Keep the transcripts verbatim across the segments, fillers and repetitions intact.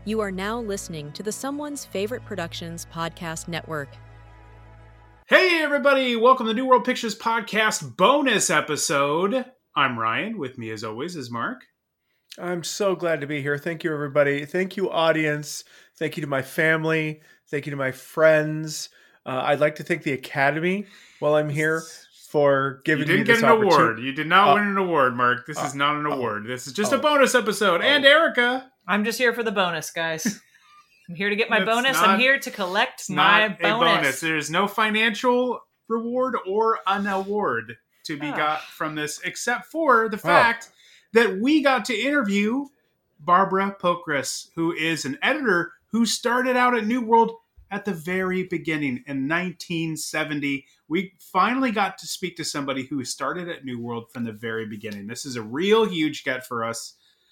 You are now listening to the Someone's Favorite Productions podcast network. Hey everybody, welcome to the New World Pictures podcast bonus episode. I'm Ryan, with me as always is Mark. I'm so glad to be here. Thank you everybody. Thank you audience. Thank you to my family. Thank you to my friends. Uh, I'd like to thank the Academy while I'm here for giving me this opportunity. You didn't get an award. You did not uh, win an award, Mark. This uh, is not an award. Oh, this is just oh, a bonus episode. Oh. And Erica. I'm just here for the bonus, guys. I'm here to get my bonus. Not, I'm here to collect my not bonus. A bonus. There's no financial reward or an award to be oh. got from this, except for the fact oh. that we got to interview Barbara Pokras, who is an editor who started out at New World at the very beginning in nineteen seventy. We finally got to speak to somebody who started at New World from the very beginning. This is a real huge get for us.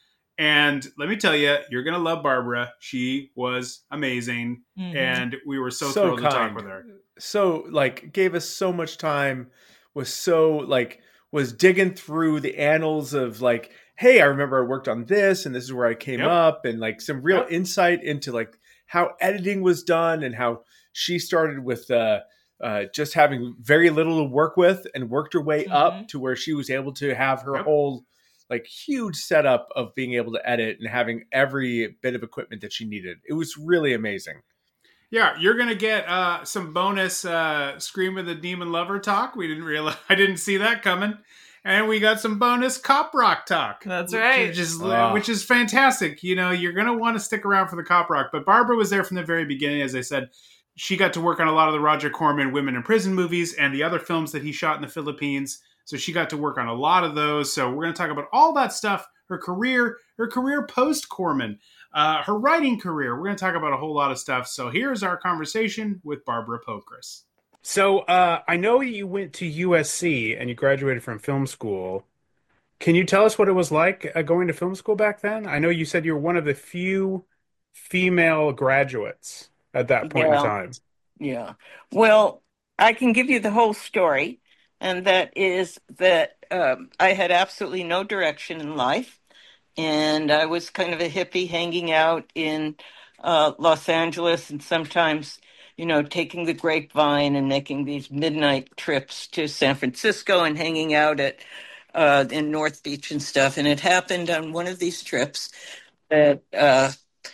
And let me tell you, you're going to love Barbara. She was amazing. Mm-hmm. And we were so, so thrilled kind. to talk with her. So, like, gave us so much time, was so, like, was digging through the annals of, like, hey, I remember I worked on this, and this is where I came yep. up, and, like, some real yep. insight into, like, how editing was done and how she started with uh, uh, just having very little to work with and worked her way mm-hmm. up to where she was able to have her yep. whole like huge setup of being able to edit and having every bit of equipment that she needed. It was really amazing. Yeah, you're going to get uh, some bonus uh, Scream of the Demon Lover talk. We didn't realize, I didn't see that coming. And we got some bonus cop rock talk. That's right. Which is, oh. which is fantastic. You know, you're going to want to stick around for the cop rock. But Barbara was there from the very beginning. As I said, she got to work on a lot of the Roger Corman Women in Prison movies and the other films that he shot in the Philippines. So she got to work on a lot of those. So we're going to talk about all that stuff, her career, her career post-Corman, uh, her writing career. We're going to talk about a whole lot of stuff. So here's our conversation with Barbara Pokras. So uh, I know you went to U S C and you graduated from film school. Can you tell us what it was like uh, going to film school back then? I know you said you were one of the few female graduates at that point yeah. in time. Yeah. Well, I can give you the whole story. And that is that um, I had absolutely no direction in life. And I was kind of a hippie hanging out in uh, Los Angeles and sometimes, you know, taking the grapevine and making these midnight trips to San Francisco and hanging out at uh, in North Beach and stuff. And it happened on one of these trips that uh,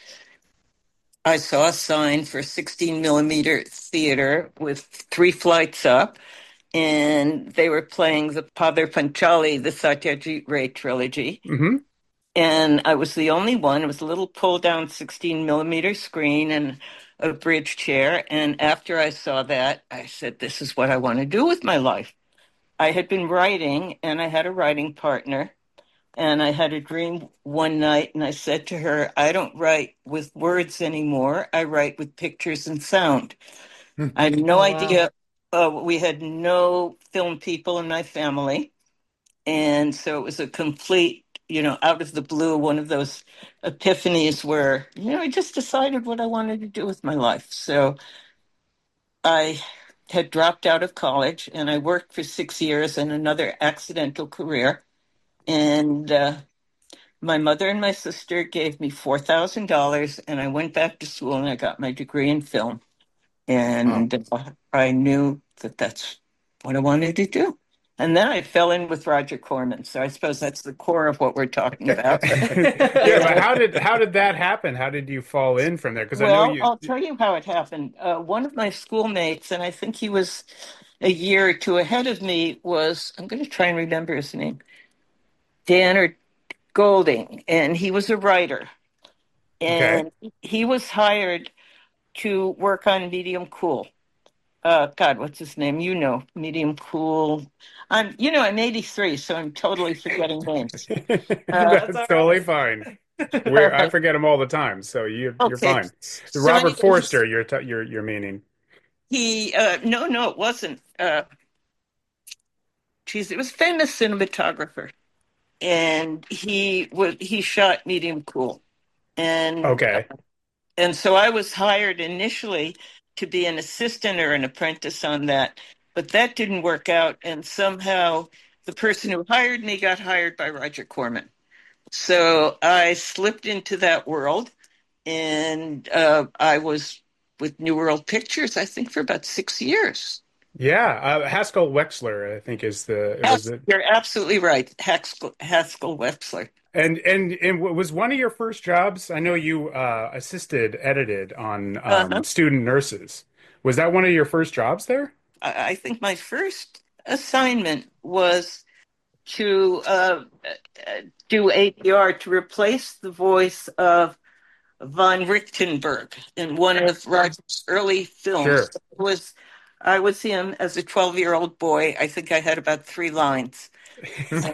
I saw a sign for sixteen millimeter theater with three flights up. And they were playing the Padre Panchali, the Satyajit Ray trilogy. Mm-hmm. And I was the only one. It was a little pull-down sixteen millimeter screen and a bridge chair. And after I saw that, I said, this is what I want to do with my life. I had been writing, and I had a writing partner. And I had a dream one night, and I said to her, I don't write with words anymore. I write with pictures and sound. I had no wow. idea. Uh, we had no film people in my family. And so it was a complete, you know, out of the blue, one of those epiphanies where, you know, I just decided what I wanted to do with my life. So I had dropped out of college and I worked for six years in another accidental career. And uh, my mother and my sister gave me four thousand dollars and I went back to school and I got my degree in film. And oh. I knew that that's what I wanted to do. And then I fell in with Roger Corman. So I suppose that's the core of what we're talking about. yeah, but how did how did that happen? How did you fall in from there? Because well, I know you. I'll tell you how it happened. Uh, one of my schoolmates, and I think he was a year or two ahead of me, was, I'm going to try and remember his name, Dan or Golding. And he was a writer. And okay. he was hired to work on Medium Cool. Uh, God, what's his name? You know, Medium Cool. I'm, you know, I'm eighty-three, so I'm totally forgetting names. Uh, That's totally fine. We're, I forget them all the time, so you, okay. you're fine. So Robert anyways, Forster, you're t- you're you're meaning? He, uh, no, no, it wasn't. Uh, geez, it was a famous cinematographer, and he was he shot Medium Cool, and okay. Uh, And so I was hired initially to be an assistant or an apprentice on that, but that didn't work out. And somehow the person who hired me got hired by Roger Corman. So I slipped into that world and uh, I was with New World Pictures, I think, for about six years. Yeah, uh, Haskell Wexler, I think, is the it was Yes, it. you're absolutely right, Haskell, Haskell Wexler. And and and was one of your first jobs? I know you uh, assisted, edited on Uh-huh. um, Student Nurses. Was that one of your first jobs there? I, I think my first assignment was to uh, uh, do A D R to replace the voice of von Richtenberg in one of Roger's early films. Sure. It was I was him as a twelve-year-old boy. I think I had about three lines. uh,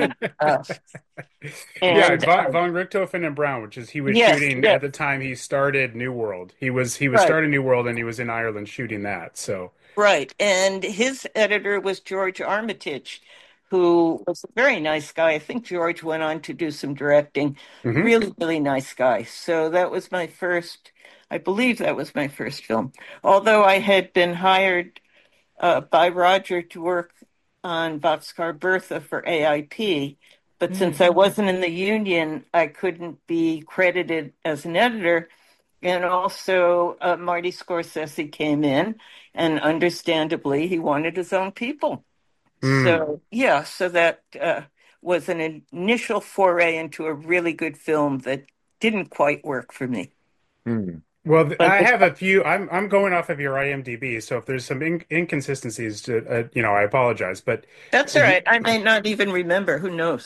Yeah, and von, uh, von Richthofen and Brown, which is he was yes, shooting yes, at the time he started New World. He was he was right, starting New World and he was in Ireland shooting that. So right. And his editor was George Armitage, who was a very nice guy. I think George went on to do some directing. mhm. Really, really nice guy. So that was my first, I believe that was my first film. Although I had been hired uh, by Roger to work on Boxcar Bertha for A I P, but since I wasn't in the union, I couldn't be credited as an editor. And also, uh, Marty Scorsese came in, and understandably, he wanted his own people. Mm. So, yeah, so that uh, was an initial foray into a really good film that didn't quite work for me. Mm. Well, th- But I the- have a few. I'm I'm going off of your IMDb, so if there's some in inconsistencies, to, uh, you know, I apologize. But that's all right. I may not even remember. Who knows?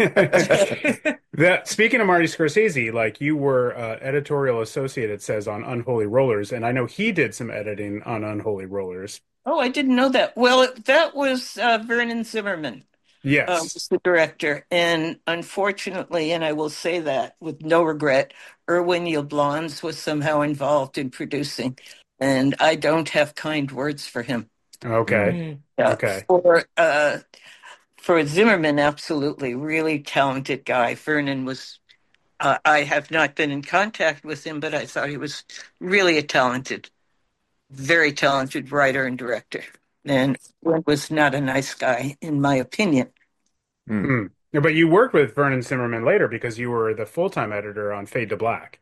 that speaking of Marty Scorsese, like you were uh, editorial associate, it says on Unholy Rollers, and I know he did some editing on Unholy Rollers. Oh, I didn't know that. Well, that was uh, Vernon Zimmerman. Yes. Um, was the director. And unfortunately, and I will say that with no regret, Irwin Yablans was somehow involved in producing. And I don't have kind words for him. Okay. Uh, Okay. For, uh, for Zimmerman, absolutely. Really talented guy. Vernon was, uh, I have not been in contact with him, but I thought he was really a talented, very talented writer and director. And was not a nice guy, in my opinion. Mm. But you worked with Vernon Zimmerman later because you were the full-time editor on Fade to Black.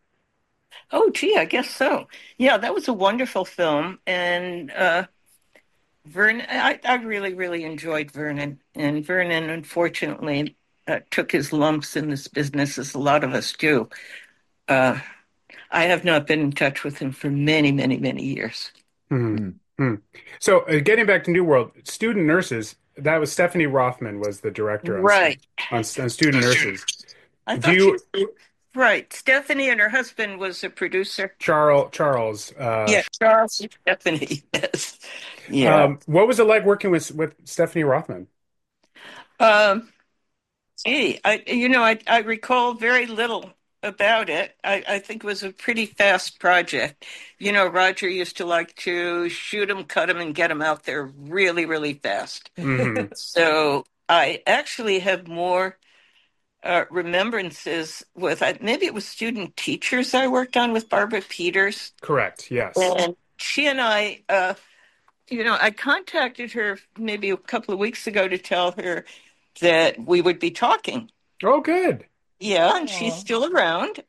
Oh, gee, I guess so. Yeah, that was a wonderful film. And uh, Vernon, I, I really, really enjoyed Vernon. And Vernon, unfortunately, uh, took his lumps in this business, as a lot of us do. Uh, I have not been in touch with him for many, many, many years. Mm. Mm. So uh, getting back to New World, Student Nurses, that was Stephanie Rothman was the director on, Right. on, on Student Nurses. I Do thought you, she, right. Stephanie and her husband was a producer. Charles, Charles. Uh, Yeah, Charles and Stephanie. Yes. Yeah. Um, what was it like working with with Stephanie Rothman? Um, gee, I, you know, I, I recall very little about it. I, I think it was a pretty fast project. You know, Roger used to like to shoot them, cut them, and get them out there really, really fast. Mhm. So I actually have more uh, remembrances with, I- maybe it was Student Teachers I worked on with Barbara Peters. Correct. Yes. And she and I, uh, you know, I contacted her maybe a couple of weeks ago to tell her that we would be talking. Oh, good. Yeah, and she's Aw. still around.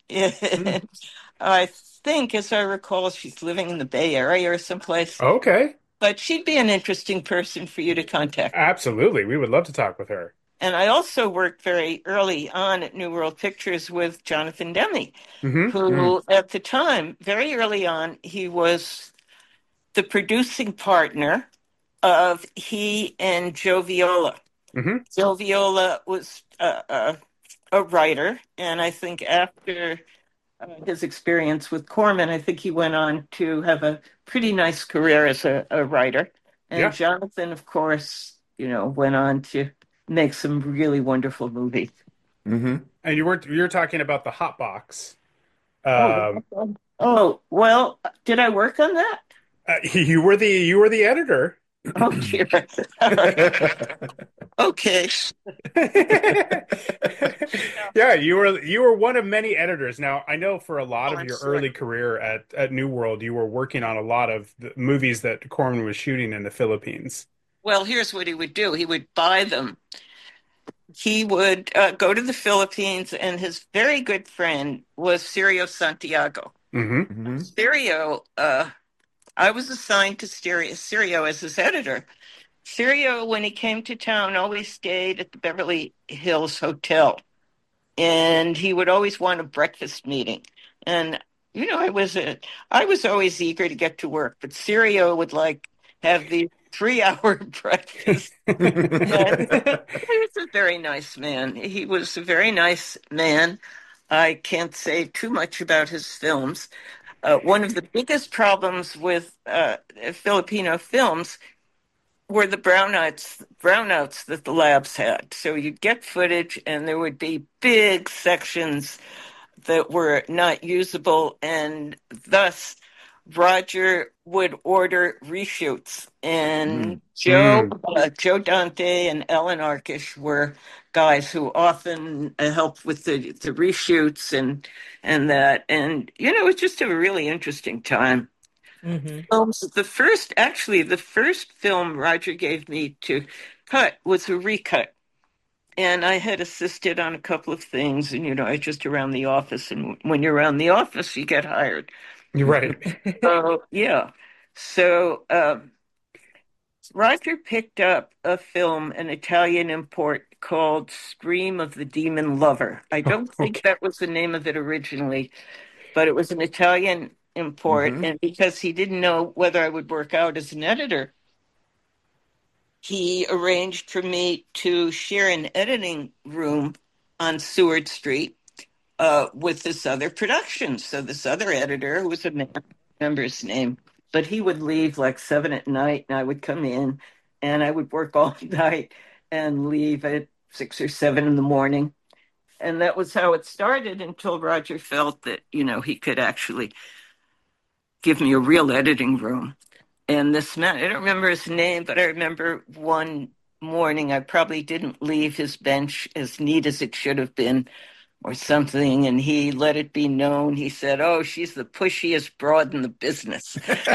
I think, as I recall, she's living in the Bay Area or someplace. Okay. But she'd be an interesting person for you to contact. Absolutely. We would love to talk with her. And I also worked very early on at New World Pictures with Jonathan Demme, Hmm. who at the time, very early on, he was the producing partner of he and Joe Viola. Hmm. Joe Viola was uh, uh, a writer, and I think after uh, his experience with Corman, I think he went on to have a pretty nice career as a, a writer. And Yeah. Jonathan, of course, you know, went on to make some really wonderful movies. Mm-hmm. And you were you were talking about the hot box. Um, Oh, oh, well, did I work on that? uh, you were the you were the editor. Oh, dear. All right. Okay. Yeah, you were you were one of many editors. Now, I know for a lot Oh, of I'm your sure. early career at, at New World, you were working on a lot of the movies that Corman was shooting in the Philippines. Well, here's what he would do. He would buy them he would uh, go to the Philippines, and his very good friend was Sirio Santiago. Mm-hmm. Mm-hmm. Sirio, uh, I was assigned to Sirio, Sirio as his editor. Sirio, when he came to town, always stayed at the Beverly Hills Hotel, and he would always want a breakfast meeting. And you know, I was a, I was always eager to get to work, but Sirio would like have these three-hour breakfasts. He was a very nice man. He was a very nice man. I can't say too much about his films. Uh, one of the biggest problems with uh, Filipino films were the brownouts, brownouts that the labs had. So you'd get footage, and there would be big sections that were not usable, and thus Roger would order reshoots, and Mm. Joe Mm. uh, Joe Dante and Ellen Arkish were guys who often uh, helped with the, the reshoots and and that, and you know, it's just a really interesting time. Mm-hmm. Um, the first, actually, the first film Roger gave me to cut was a recut. And I had assisted on a couple of things, and you know, I just around the office, and when you're around the office, you get hired. You're right. So yeah, so um, Roger picked up a film, an Italian import called "Scream of the Demon Lover." I don't think Okay. that was the name of it originally, but it was an Italian import, Mhm. and because he didn't know whether I would work out as an editor, he arranged for me to share an editing room on Seward Street uh, with this other production. So this other editor, who was a man, I don't remember his name, but he would leave like seven at night, and I would come in, and I would work all night and leave at six or seven in the morning. And that was how it started until Roger felt that, you know, he could actually give me a real editing room. And this man, I don't remember his name, but I remember one morning I probably didn't leave his bench as neat as it should have been or something. And he let it be known. He said, "Oh, she's the pushiest broad in the business."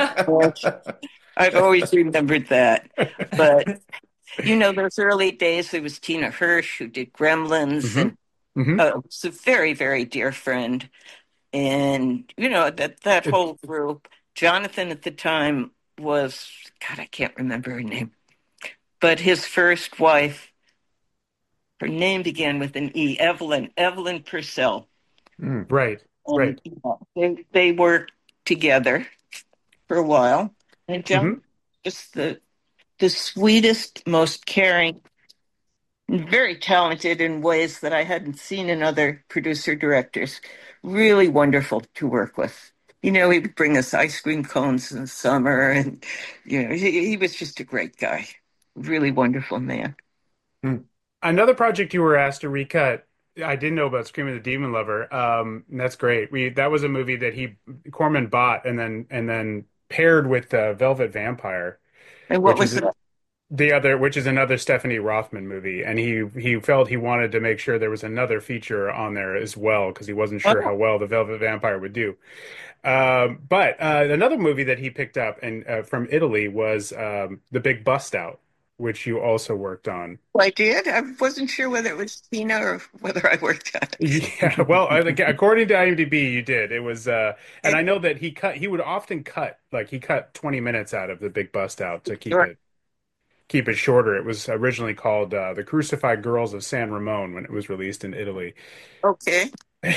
I've always remembered that. But, you know, those early days, there was Tina Hirsch who did Gremlins, Mm-hmm. and Mm-hmm. uh, was a very, very dear friend. And, you know, that, that It- whole group, Jonathan at the time was, God, I can't remember her name, but his first wife, her name began with an E, Evelyn, Evelyn Purcell. Mm. Right. And Right. you know, they, they worked together for a while. And John Mm-hmm. just the, the sweetest, most caring, very talented in ways that I hadn't seen in other producer directors. Really wonderful to work with. You know, he would bring us ice cream cones in the summer, and you know, he, he was just a great guy. Really wonderful man. Another project you were asked to recut. I didn't know about Scream of the Demon Lover. Um, and that's great. We that was a movie that he Corman bought and then and then paired with uh, Velvet Vampire, And what which was is that? the other, which is another Stephanie Rothman movie. And he he felt he wanted to make sure there was another feature on there as well because he wasn't sure Oh, how well the Velvet Vampire would do. Um, but uh, another movie that he picked up and uh, from Italy was um, The Big Bust Out, which you also worked on. I did. I wasn't sure whether it was Tina or whether I worked on it. Yeah, well, I- like, according to IMDb, you did. It was, uh, and Okay. I know that he cut. He would often cut, like he cut twenty minutes out of The Big Bust Out to keep Sure. it keep it shorter. It was originally called uh, The Crucified Girls of San Ramon when it was released in Italy. Okay.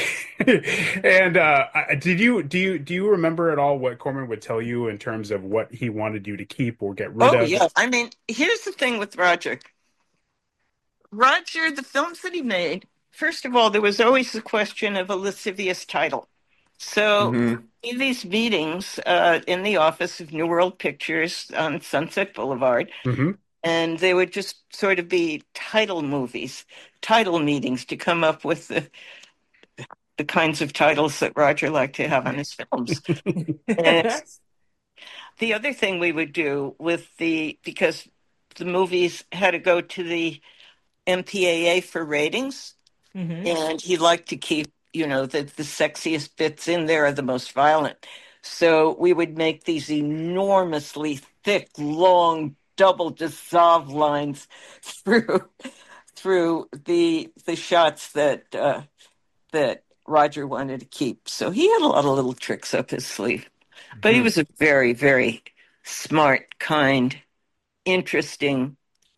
And uh, I- did you do you do you remember at all what Corman would tell you in terms of what he wanted you to keep or get rid Oh, of? yeah. I mean, here's the thing with Roger. Roger, the films that he made, first of all, there was always the question of a lascivious title. So Mhm. in these meetings uh, in the office of New World Pictures on Sunset Boulevard, Hmm. and they would just sort of be title movies, title meetings to come up with the, the kinds of titles that Roger liked to have on his films. And the other thing we would do with the, because the movies had to go to the M P A A for ratings, Mhm. and he liked to keep, you know, the, the sexiest bits in there are the most violent. So we would make these enormously thick, long, double dissolve lines through through the the shots that uh, that Roger wanted to keep. So he had a lot of little tricks up his sleeve. But he Hmm. was a very, very smart, kind, interesting,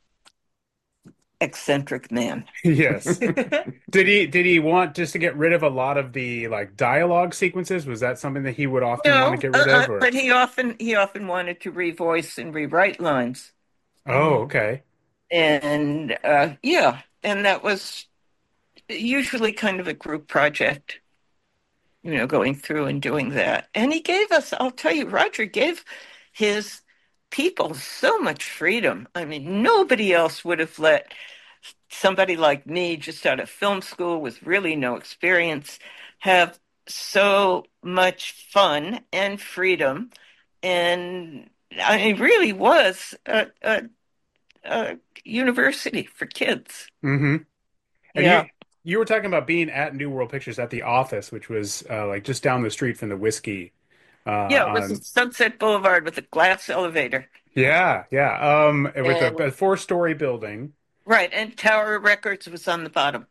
eccentric man. Yes. Did he did he want just to get rid of a lot of the like dialogue sequences? Was that something that he would often want to No, get uh, rid uh, of or but he often he often wanted to revoice and rewrite lines. Oh, okay. And uh, yeah, and that was usually kind of a group project, you know, going through and doing that. And he gave us, I'll tell you, Roger gave his people so much freedom. I mean, nobody else would have let somebody like me, just out of film school with really no experience, have so much fun and freedom. And I mean, it really was a, a, a university for kids. Mm-hmm. And Yeah. you you were talking about being at New World Pictures at the office, which was uh, like just down the street from the whiskey. Uh, Yeah, it was on Sunset Boulevard with a glass elevator. yeah, yeah. Um, with a, And a four-story building. right, and Tower Records was on the bottom.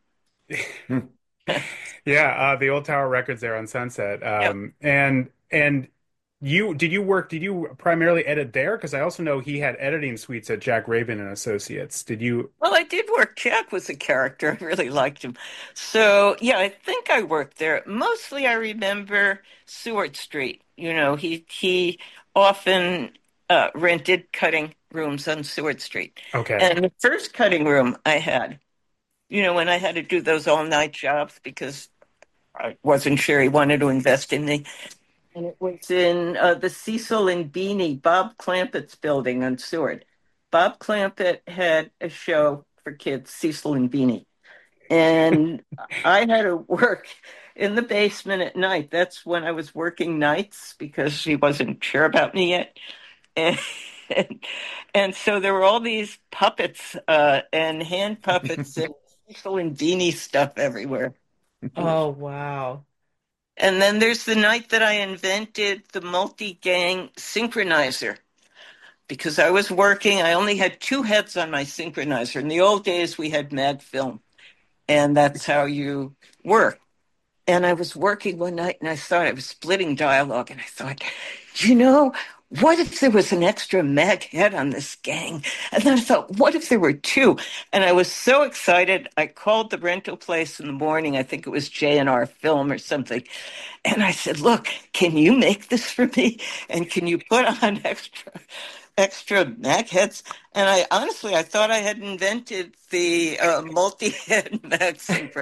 Yeah, uh, the old Tower Records there on Sunset. Yeah. Um, and and you did you work? Did you primarily edit there? Because I also know he had editing suites at Jack Rabin and Associates. Did you? Well, I did work. Jack was a character. I really liked him. So, yeah, I think I worked there. Mostly I remember Seward Street. You know, he he often uh, rented cutting rooms on Seward Street. Okay. And the first cutting room I had, you know, when I had to do those all-night jobs because I wasn't sure he wanted to invest in me. And it was in uh, the Cecil and Beanie, Bob Clampett's building on Seward. Bob Clampett had a show for kids, Cecil and Beanie. And I had to work in the basement at night. That's when I was working nights because he wasn't sure about me yet. And, and, and so there were all these puppets uh, and hand puppets and Cecil and Beanie stuff everywhere. Oh, wow. And then there's the night that I invented the multi-gang synchronizer because I was working. I only had two heads on my synchronizer. In the old days, we had mag film, and that's how you work. And I was working one night, and I thought I was splitting dialogue, and I thought, you know, what if there was an extra mag head on this gang? And then I thought, what if there were two? And I was so excited. I called the rental place in the morning. I think it was J and R Film or something. And I said, look, can you make this for me? And can you put on extra extra mag heads? And I honestly, I thought I had invented the uh, multi-head mag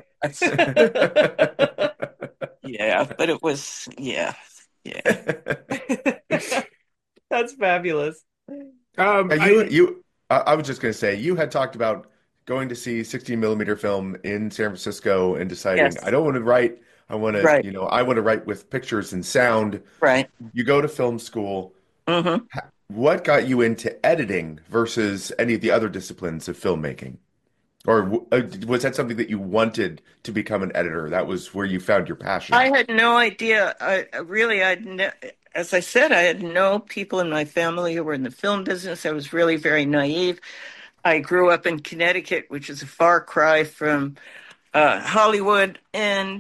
synchronizer. Yeah, but it was, yeah, yeah. That's fabulous. Um, And you, I, you, I I was just going to say, you had talked about going to see sixteen millimeter film in San Francisco and deciding, Yes. I don't want to write, I want to, Right. you know, I want to write with pictures and sound. Right. You go to film school. Mm-hmm. What got you into editing versus any of the other disciplines of filmmaking? Or w- uh, was that something that you wanted to become an editor? That was where you found your passion. I had no idea. I I really, I'd ne- as I said, I had no people in my family who were in the film business. I was really very naive. I grew up in Connecticut, which is a far cry from uh, Hollywood, and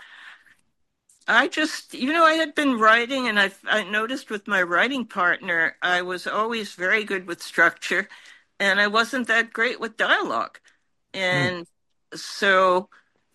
I just, you know, I had been writing, and I I noticed with my writing partner, I was always very good with structure, and I wasn't that great with dialogue, and so.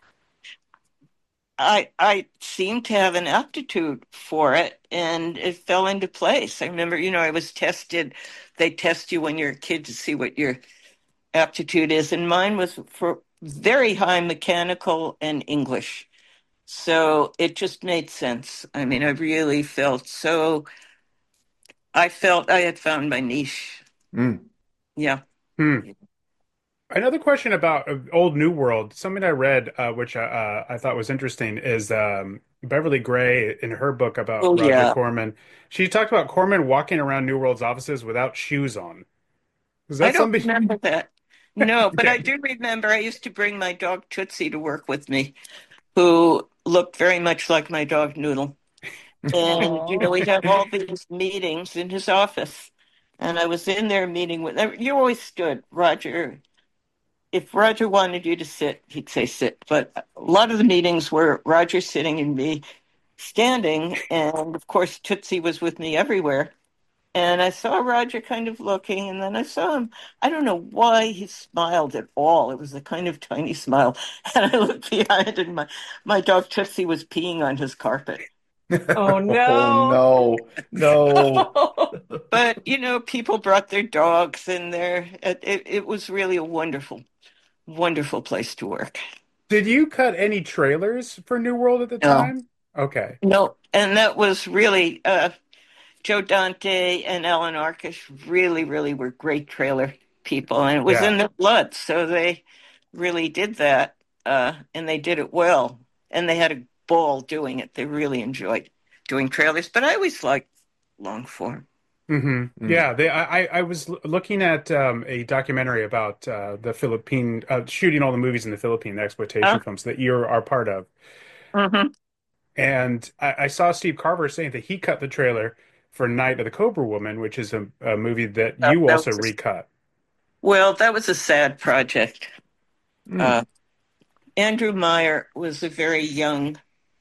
I I seemed to have an aptitude for it, and it fell into place. I remember, you know, I was tested. They test you when you're a kid to see what your aptitude is, and mine was for very high mechanical and English. So it just made sense. I mean, I really felt so. I felt I had found my niche. Mm. Yeah. hmm. Another question about uh, Old New World. Something I read, uh, which uh, uh, I thought was interesting, is um, Beverly Gray in her book about Oh, Roger yeah. Corman. She talked about Corman walking around New World's offices without shoes on. Is I that don't something? remember that. No, but I Okay. do remember I used to bring my dog Tootsie to work with me, who looked very much like my dog Noodle. And, you know, Aw. we'd have all these meetings in his office. And I was in there meeting with, you always stood, Roger. if Roger wanted you to sit, he'd say sit. But a lot of the meetings were Roger sitting and me standing. And of course, Tootsie was with me everywhere. And I saw Roger kind of looking, and then I saw him. I don't know why he smiled at all. It was a kind of tiny smile. And I looked behind, and my, my dog Tootsie was peeing on his carpet. Oh, no. Oh, no. No. But, you know, people brought their dogs in there. It, it, it was really a wonderful, wonderful place to work. Did you cut any trailers for New World at the No. time? Okay. No, and that was really uh, Joe Dante and Alan Arkish really, really were great trailer people, and it was Yeah. in their blood, so they really did that, uh, and they did it well, and they had a ball doing it. They really enjoyed doing trailers, but I always liked long form. Mm-hmm. Mm. Yeah, they, I, I was l- looking at um, a documentary about uh, the Philippine, uh, shooting all the movies in the Philippines, the exploitation Huh? films that you are part of. Mm-hmm. And I, I saw Steve Carver saying that he cut the trailer for Night of the Cobra Woman, which is a, a movie that Uh, you that also was a, recut. well, that was a sad project. Mm. Uh, Andrew Meyer was a very young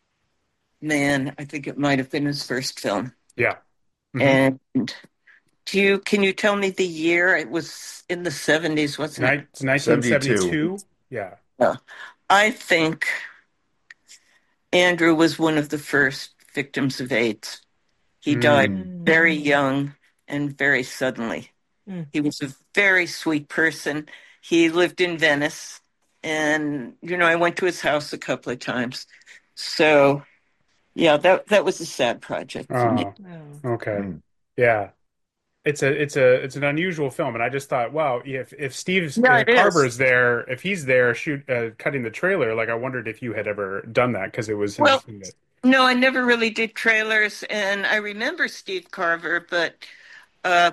man. I think it might have been his first film. Yeah. Mhm. And do you can you tell me the year? It was in the seventies, wasn't it? Ni- it's nineteen seventy-two. Yeah. Yeah. I think Andrew was one of the first victims of AIDS. He died Mm. very young and very suddenly. Mm. He was a very sweet person. He lived in Venice, and you know, I went to his house a couple of times. So, yeah, that that was a sad project for me. Oh, Oh. okay. Mm. Yeah. It's a it's a it's an unusual film, and I just thought, wow, if if Steve's Yeah, uh, it is. Carver's there, if he's there shoot uh, cutting the trailer, like I wondered if you had ever done that because it was Well, interesting that. no, I never really did trailers, and I remember Steve Carver, but uh,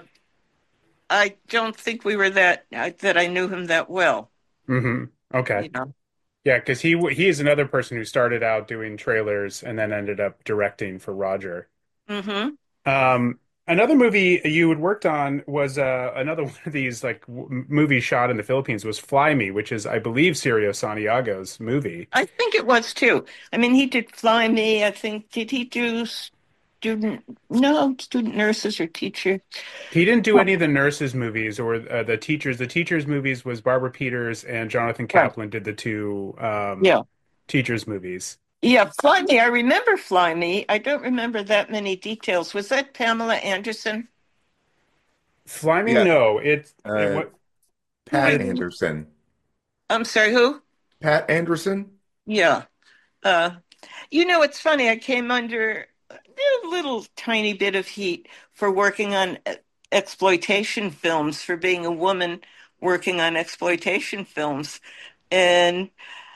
I don't think we were that uh, that I knew him that well. Hmm. Okay. You know. Yeah, because he w- he is another person who started out doing trailers and then ended up directing for Roger. Mm-hmm. Um, another movie you had worked on was uh, another one of these like w movies shot in the Philippines was Fly Me, which is I believe Sirio Santiago's movie. I think it was too. I mean, he did Fly Me. I think did he do student? No, student nurses or teacher. He didn't do any of the nurses movies or uh, the teachers. The teachers movies was Barbara Peters and Jonathan Right. Kaplan did the two um, Yeah. teachers movies. Yeah, Fly Me. I remember Fly Me. I don't remember that many details. Was that Pamela Anderson? Fly Me, Yeah. no, it, it Uh, what Pat Wait. Anderson. I'm sorry, who? Pat Anderson? Yeah. Uh, you know, it's funny. I came under a little tiny bit of heat for working on e- exploitation films, for being a woman working on exploitation films. And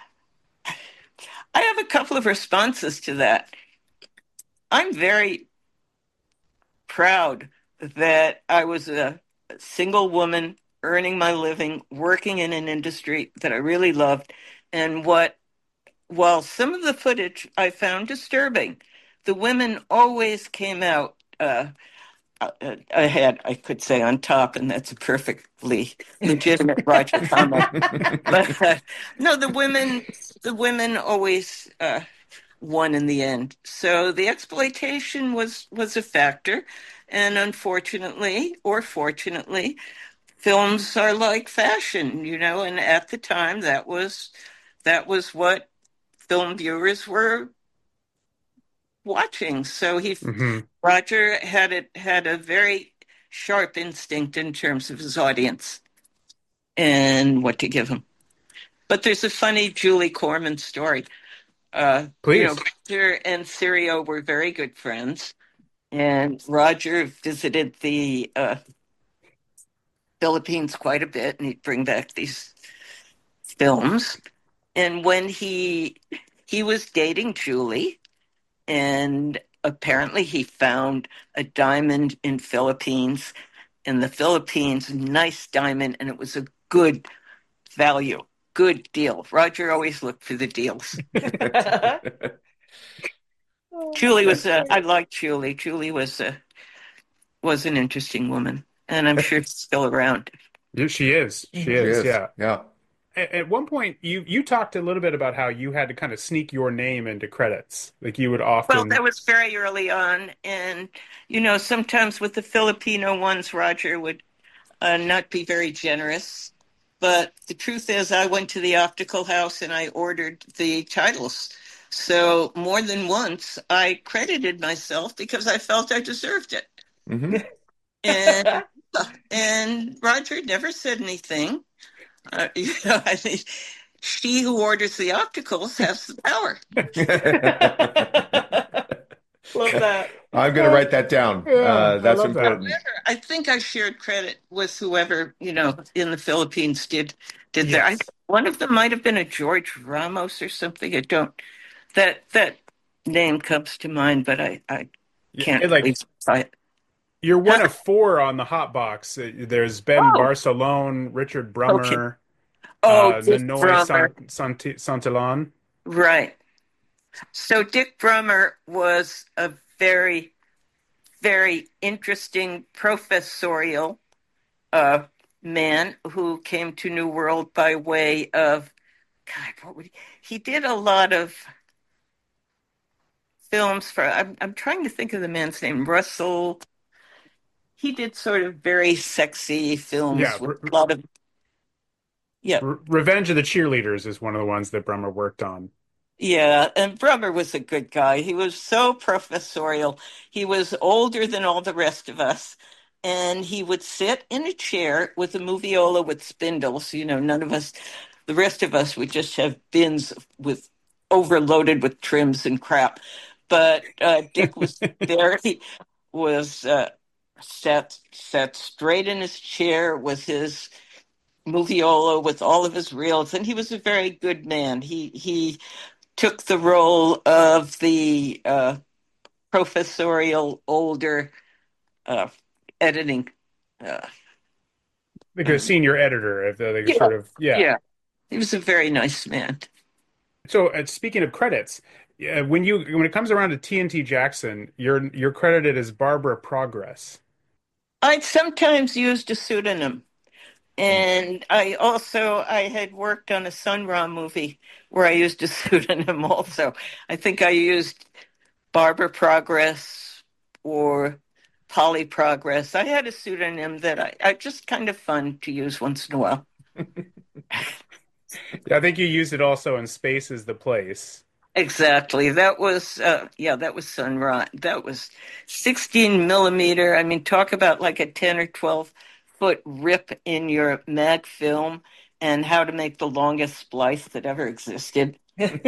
I have a couple of responses to that. I'm very proud that I was a single woman earning my living, working in an industry that I really loved. And what, while some of the footage I found disturbing, the women always came out uh, uh, ahead, I could say, on top, and that's a perfectly legitimate Roger comment. But uh, no, the women, the women always uh, won in the end. So the exploitation was was a factor, and unfortunately, or fortunately, films are like fashion, you know. And at the time, that was that was what film viewers were watching. So he hmm Roger had it had a very sharp instinct in terms of his audience and what to give him. But there's a funny Julie Corman story. Uh, you know, Please. Roger and Sirio were very good friends, and Roger visited the uh, Philippines quite a bit, and he'd bring back these films. And when he he was dating Julie, and apparently he found a diamond in Philippines, in the Philippines, nice diamond, and it was a good value, good deal. Roger always looked for the deals. Julie was a, I liked Julie. Julie was a was an interesting woman, and I'm sure she's still around. Yeah, she is. She She is. is. Yeah. Yeah. at, at one point you you talked a little bit about how you had to kind of sneak your name into credits. Like you would Well, often. that was very early on, and you know, sometimes with the Filipino ones, Roger would uh, not be very generous. But the truth is, I went to the optical house and I ordered the titles. So more than once, I credited myself because I felt I deserved it. hmm And and Roger never said anything. Uh, you know, I mean, she who orders the opticals has the power. Love that. I'm going to write that down. Yeah, Uh, I that's love that. important. I think I shared credit with whoever, you know, in the Philippines did did there. I, Yes. one of them might have been a George Ramos or something. I don't that that name comes to mind, but I I Yeah, can't it, like really specify it. you're one Huh. of four on the hot box. Uh, There's Ben Oh, Barcelone, Richard okay. Brummer, Oh, uh, Dick Ninoy Brummer. Sant Sant Santillan. Right. So Dick Brummer was a very, very interesting professorial uh, man who came to New World by way of God. What would he, he did a lot of films for. I'm I'm trying to think of the man's name. Russell. He did sort of very sexy Yeah, films with Re a lot of yeah. Re Revenge of the Cheerleaders is one of the ones that Brummer worked on. Yeah, and Brummer was a good guy. He was so professorial. He was older than all the rest of us, and he would sit in a chair with a moviola with spindles. You know, none of us, the rest of us, would just have bins with overloaded with trims and crap. But uh, Dick was there. He was uh, sat sat straight in his chair with his moviola with all of his reels, and he was a very good man. He he took the role of the uh, professorial older uh, editing. Uh, Like a um, senior editor, if they like, yeah, sort of, yeah. yeah, he was a very nice man. So, uh, speaking of credits, yeah, when you when it comes around to T N T Jackson, you're you're credited as Barbara Progress. I sometimes used a pseudonym, and I also I had worked on a Sun Ra movie where I used a pseudonym. Also, I think I used Barbara Progress or Polly Progress. I had a pseudonym that I, I just kind of fun to use once in a while. I think you used it also in Space is the Place. Exactly. That was uh yeah, that was Sun Ra. That was sixteen millimeter. I mean, talk about like a ten or twelve foot rip in your mag film and how to make the longest splice that ever existed.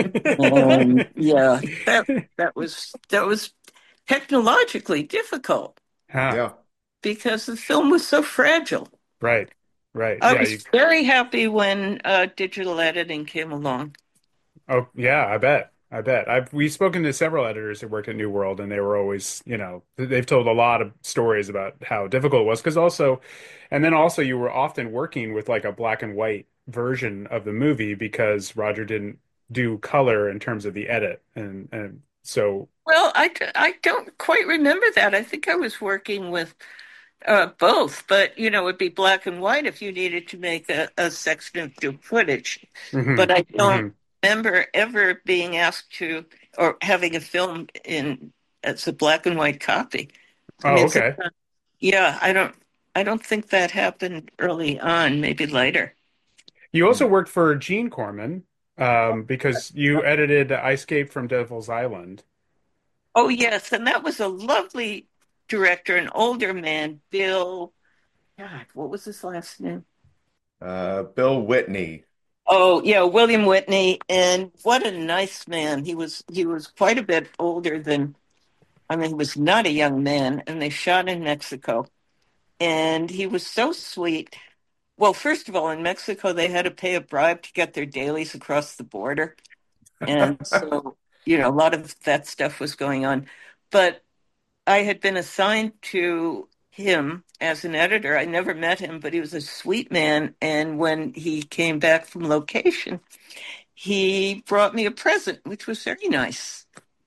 Um, yeah, that that was that was technologically difficult Huh. Yeah. because the film was so fragile. Right. Right. I Yeah. was You, very happy when uh, digital editing came along. oh, yeah. I bet. I bet. I've we've spoken to several editors that worked at New World, and they were always, you know, they've told a lot of stories about how difficult it was. Because also, and then also, you were often working with like a black and white version of the movie because Roger didn't do color in terms of the edit, and and so Well, I, d- I don't quite remember that. I think I was working with uh, both, but you know, it'd be black and white if you needed to make a, a section of footage. hmm But I don't hmm remember ever being asked to or having a film in as a black and white copy. I Oh, mean, okay. sometimes, yeah, I don't I don't think that happened early on, maybe later. You also worked for Gene Corman, um, because you edited I Escape from Devil's Island. Oh, yes, and that was a lovely director, an older man, Bill. God, what was his last name? Uh, Bill Whitney. Oh, yeah, William Whitney, and what a nice man. He was he was quite a bit older than I mean, he was not a young man, and they shot in Mexico. And he was so sweet. Well, first of all, in Mexico, they had to pay a bribe to get their dailies across the border. And so, you know, a lot of that stuff was going on. But I had been assigned to him as an editor. I never met him, but he was a sweet man. And when he came back from location, he brought me a present, which was very nice.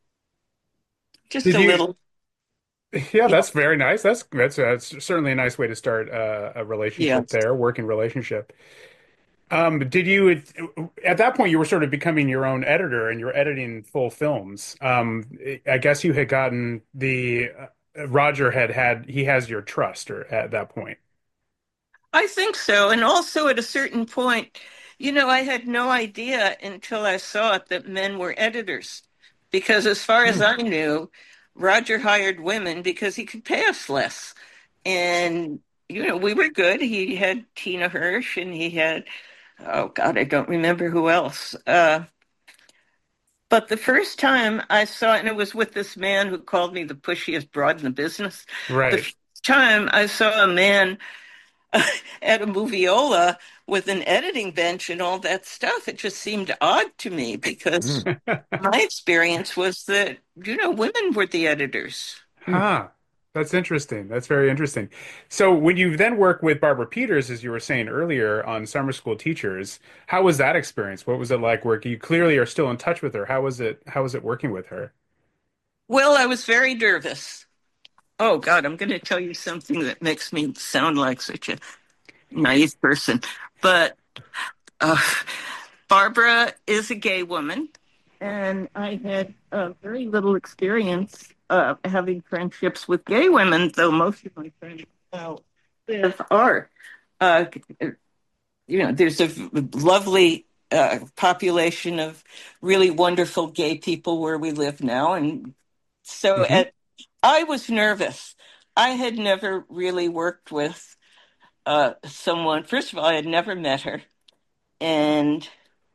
Just Did a you? little, Yeah, yeah, that's very nice. That's that's, that's certainly a nice way to start uh, a yeah. relationship there, working relationship. Um, did you at that point you were sort of becoming your own editor and you were editing full films? Um, I guess you had gotten the uh, Roger had had he has your trust or at that point. I think so. And also at a certain point, you know, I had no idea until I saw it that men were editors. Because as far as Hmm. I knew, Roger hired women because he could pay us less. And, you know, we were good. He had Tina Hirsch and he had, oh God, I don't remember who else. Uh, but the first time I saw, and it was with this man who called me the pushiest broad in the business. The Right. first time I saw a man at a moviola with an editing bench and all that stuff, it just seemed odd to me because my experience was that, you know, women were the editors. Huh. That's interesting. That's very interesting. So when you then work with Barbara Peters, as you were saying earlier, on Summer School Teachers, how was that experience? What was it like working? You clearly are still in touch with her. How was it, how was it working with her? Well, I was very nervous. Oh, God, I'm going to tell you something that makes me sound like such a naive person. But uh, Barbara is a gay woman, and I had uh, very little experience uh, having friendships with gay women, though most of my friends now live are. Uh, you know, there's a lovely uh, population of really wonderful gay people where we live now, and so Hmm. at, I was nervous. I had never really worked with uh, someone. First of all, I had never met her, and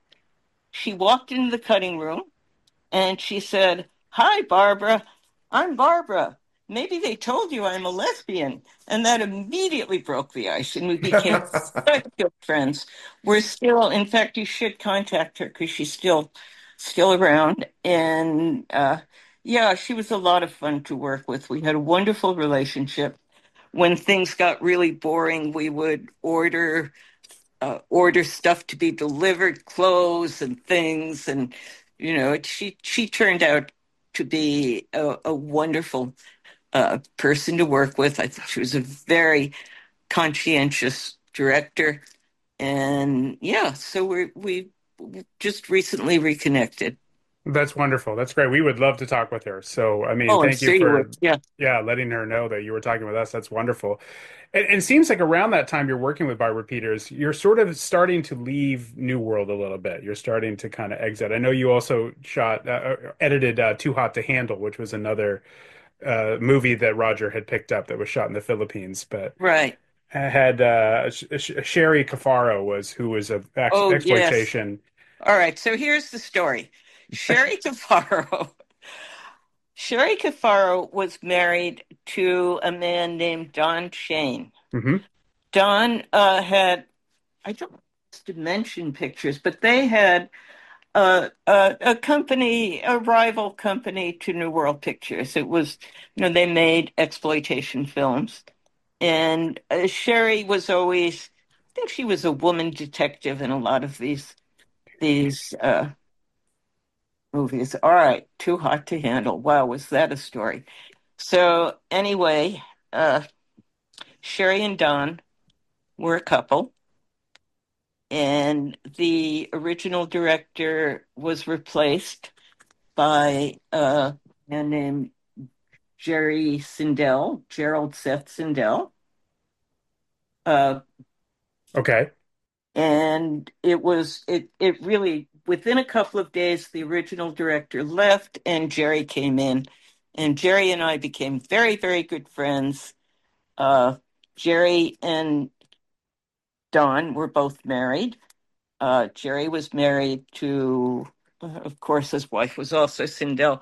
she walked into the cutting room and she said, "Hi, Barbara. I'm Barbara. Maybe they told you I'm a lesbian." And that immediately broke the ice, and we became such good friends. We're still, in fact, you should contact her because she's still still around. And uh, yeah, she was a lot of fun to work with. We had a wonderful relationship. When things got really boring, we would order uh, order stuff to be delivered, clothes and things, and you know, it, she she turned out to be a, a wonderful uh, person to work with. I think she was a very conscientious director, and yeah, so we we just recently reconnected. That's wonderful. That's great. We would love to talk with her. So, I mean, Oh, I'm thank you sure you would. for, Yeah, yeah, letting her know that you were talking with us. That's wonderful. And, and it seems like around that time you're working with Barbara Peters, you're sort of starting to leave New World a little bit. You're starting to kind of exit. I know you also shot, uh, edited uh, Too Hot to Handle, which was another uh, movie that Roger had picked up that was shot in the Philippines, but right. had uh, Sh Sh Sherry Cafaro was who was a ex Oh, yes. exploitation. All right. So here's the story. Sherry Cafaro Sherry Cafaro was married to a man named Don Shane. Hmm. Don uh, had, I don't want to mention pictures, but they had uh, a, a company, a rival company to New World Pictures. It was, you know, they made exploitation films. And uh, Sherry was always, I think she was a woman detective in a lot of these these uh, movies. All right, Too Hot to Handle. Wow, was that a story? So anyway, uh, Sherry and Don were a couple, and the original director was replaced by a man named Jerry Sindel, Gerald Seth Sindel. Uh, Okay. and it was it it really within a couple of days the original director left and Jerry came in, and Jerry and I became very, very good friends. Uh, Jerry and Don were both married. Uh, Jerry was married to, uh, of course, his wife was also Sindel.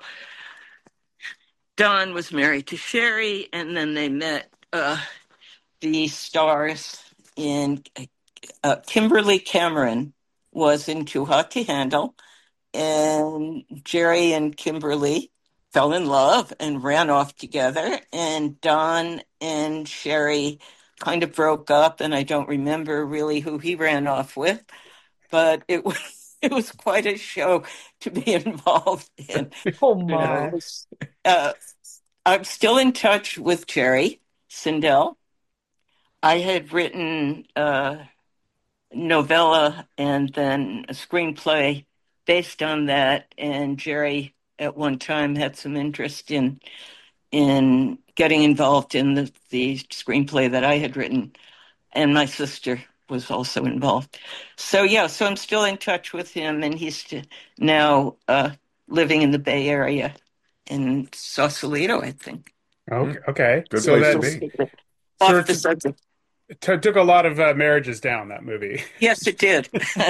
Don was married to Sherry, and then they met uh, the stars in uh, Kimberly Cameron was in Too Hot to Handle, and Jerry and Kimberly fell in love and ran off together, and Don and Sherry kind of broke up, and I don't remember really who he ran off with, but it was it was quite a show to be involved in. Oh You know, it my. was, uh, I'm still in touch with Jerry Sindel. I had written uh, novella and then a screenplay based on that. And Jerry at one time had some interest in in getting involved in the, the screenplay that I had written. And my sister was also involved. So, yeah, so I'm still in touch with him, and he's now uh, living in the Bay Area in Sausalito, I think. Okay. okay. Good so place to that's be. Off so the it subject. t- took a lot of uh, marriages down, that movie. Yes, it did.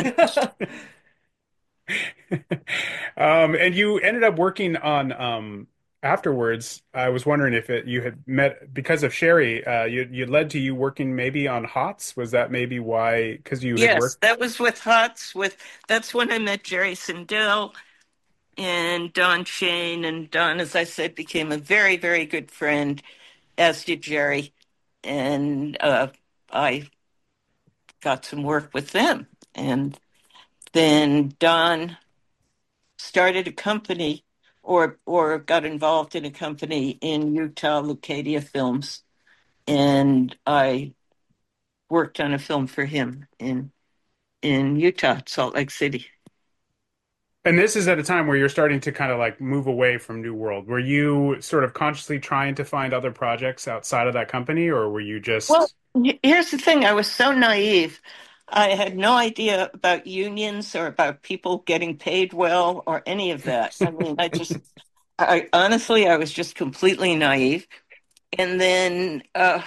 um, and you ended up working on um, afterwards. I was wondering if it you had met because of Sherry. Uh, you you led to you working maybe on Hots. Was that maybe why? Because you had Yes, worked. that was with Hots. With that's when I met Jerry Sindel and Don Shane. And Don, as I said, became a very, very good friend, as did Jerry. And uh, I got some work with them. And then Don started a company or or got involved in a company in Utah, Lucadia Films. And I worked on a film for him in in Utah, Salt Lake City. And this is at a time where you're starting to kind of like move away from New World. Were you sort of consciously trying to find other projects outside of that company, or were you Well, just here's the thing. I was so naive. I had no idea about unions or about people getting paid well or any of that. I mean, I just, I honestly, I was just completely naive. And then, uh,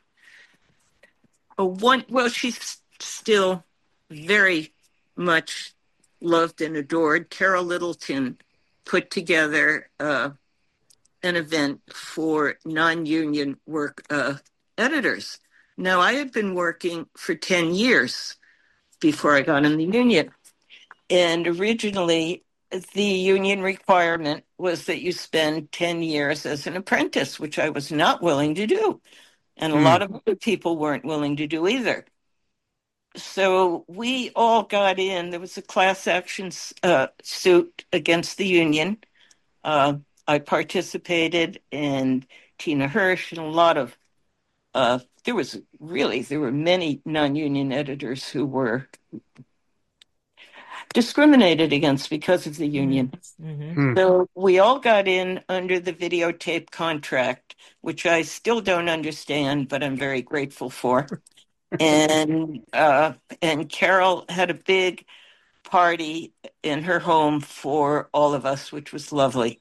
a one, well, she's still very much loved and adored. Carol Littleton put together uh, an event for non-union work uh, editors. Now, I had been working for ten years before I got in the union. And originally, the union requirement was that you spend ten years as an apprentice, which I was not willing to do. And a Hmm. lot of other people weren't willing to do either. So we all got in. There was a class action uh, suit against the union. Uh, I participated, and Tina Hirsch and a lot of uh, there was really there were many non-union editors who were discriminated against because of the union. Mm-hmm. Hmm. So we all got in under the videotape contract, which I still don't understand, but I'm very grateful for. and uh, and Carol had a big party in her home for all of us, which was lovely.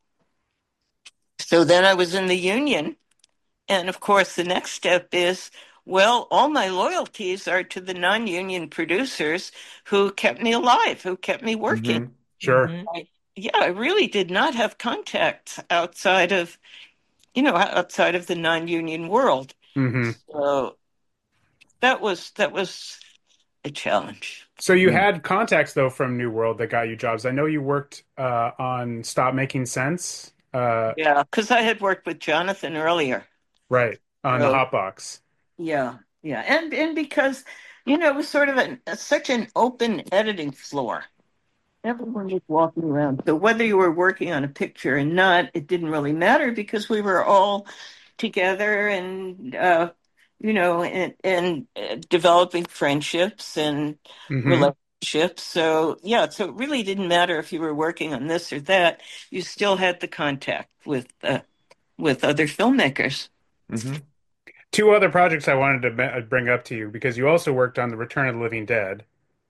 So then I was in the union, and of course the next step is, well, all my loyalties are to the non-union producers who kept me alive, who kept me working. Mhm. Sure. Mhm. I, yeah, I really did not have contacts outside of, you know, outside of the non-union world. hmm So that was that was a challenge. So you Hmm. had contacts though from New World that got you jobs. I know you worked uh, on Stop Making Sense, uh, Yeah, because I had worked with Jonathan earlier. right, on the So Hotbox. yeah, yeah, and and because you know it was sort of an, such an open editing floor. Everyone was walking around. So whether you were working on a picture or not, it didn't really matter because we were all together and uh, you know and and uh, developing friendships and hmm relationships. So yeah, so it really didn't matter if you were working on this or that. You still had the contact with uh, with other filmmakers. Mhm. Two other projects I wanted to be- bring up to you because you also worked on The Return of the Living Dead.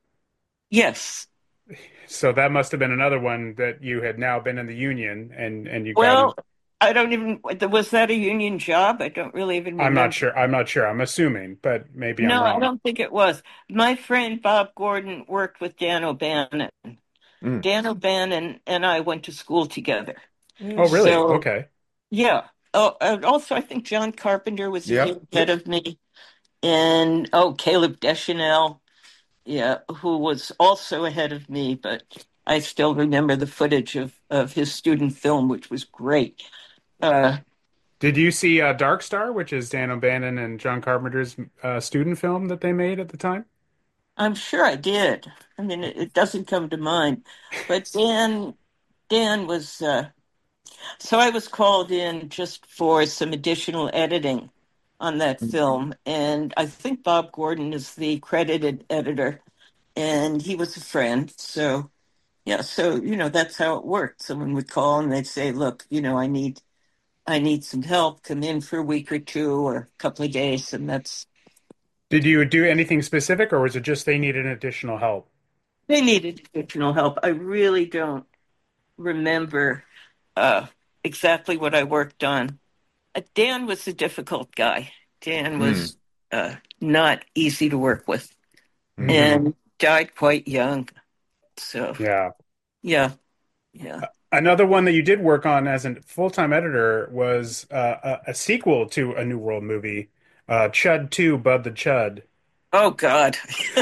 Yes. So that must have been another one that you had now been in the union and and you got in. Well, I don't even, was that a union job? I don't really even I'm not remember. sure. I'm not sure. I'm assuming, but maybe I'm No, I wrong. don't think it was. My friend Bob Gordon worked with Dan O'Bannon. Mm. Dan O'Bannon and I went to school together. Oh, really? So, Okay. yeah. Oh, and also, I think John Carpenter was a Yep. year ahead of me. And, oh, Caleb Deschanel, yeah, who was also ahead of me, but I still remember the footage of, of his student film, which was great. Uh, Did you see uh, Dark Star, which is Dan O'Bannon and John Carpenter's uh, student film that they made at the time? I'm sure I did. I mean, it, it doesn't come to mind, but Dan, Dan was. Uh, so I was called in just for some additional editing on that film, and I think Bob Gordon is the credited editor, and he was a friend. So yeah, so you know that's how it worked. Someone would call and they'd say, "Look, you know, I need I need some help. Come in for a week or two or a couple of days," and that's Did you do anything specific, or was it just they needed additional help? they needed additional help. I really don't remember uh, exactly what I worked on. Uh, Dan was a difficult guy. Dan Hmm. was uh, not easy to work with, Mhm. and died quite young. So Yeah. yeah, yeah. Another one that you did work on as a full-time editor was uh, a, a sequel to a New World movie, uh, Chud two, Bud the Chud, Oh God.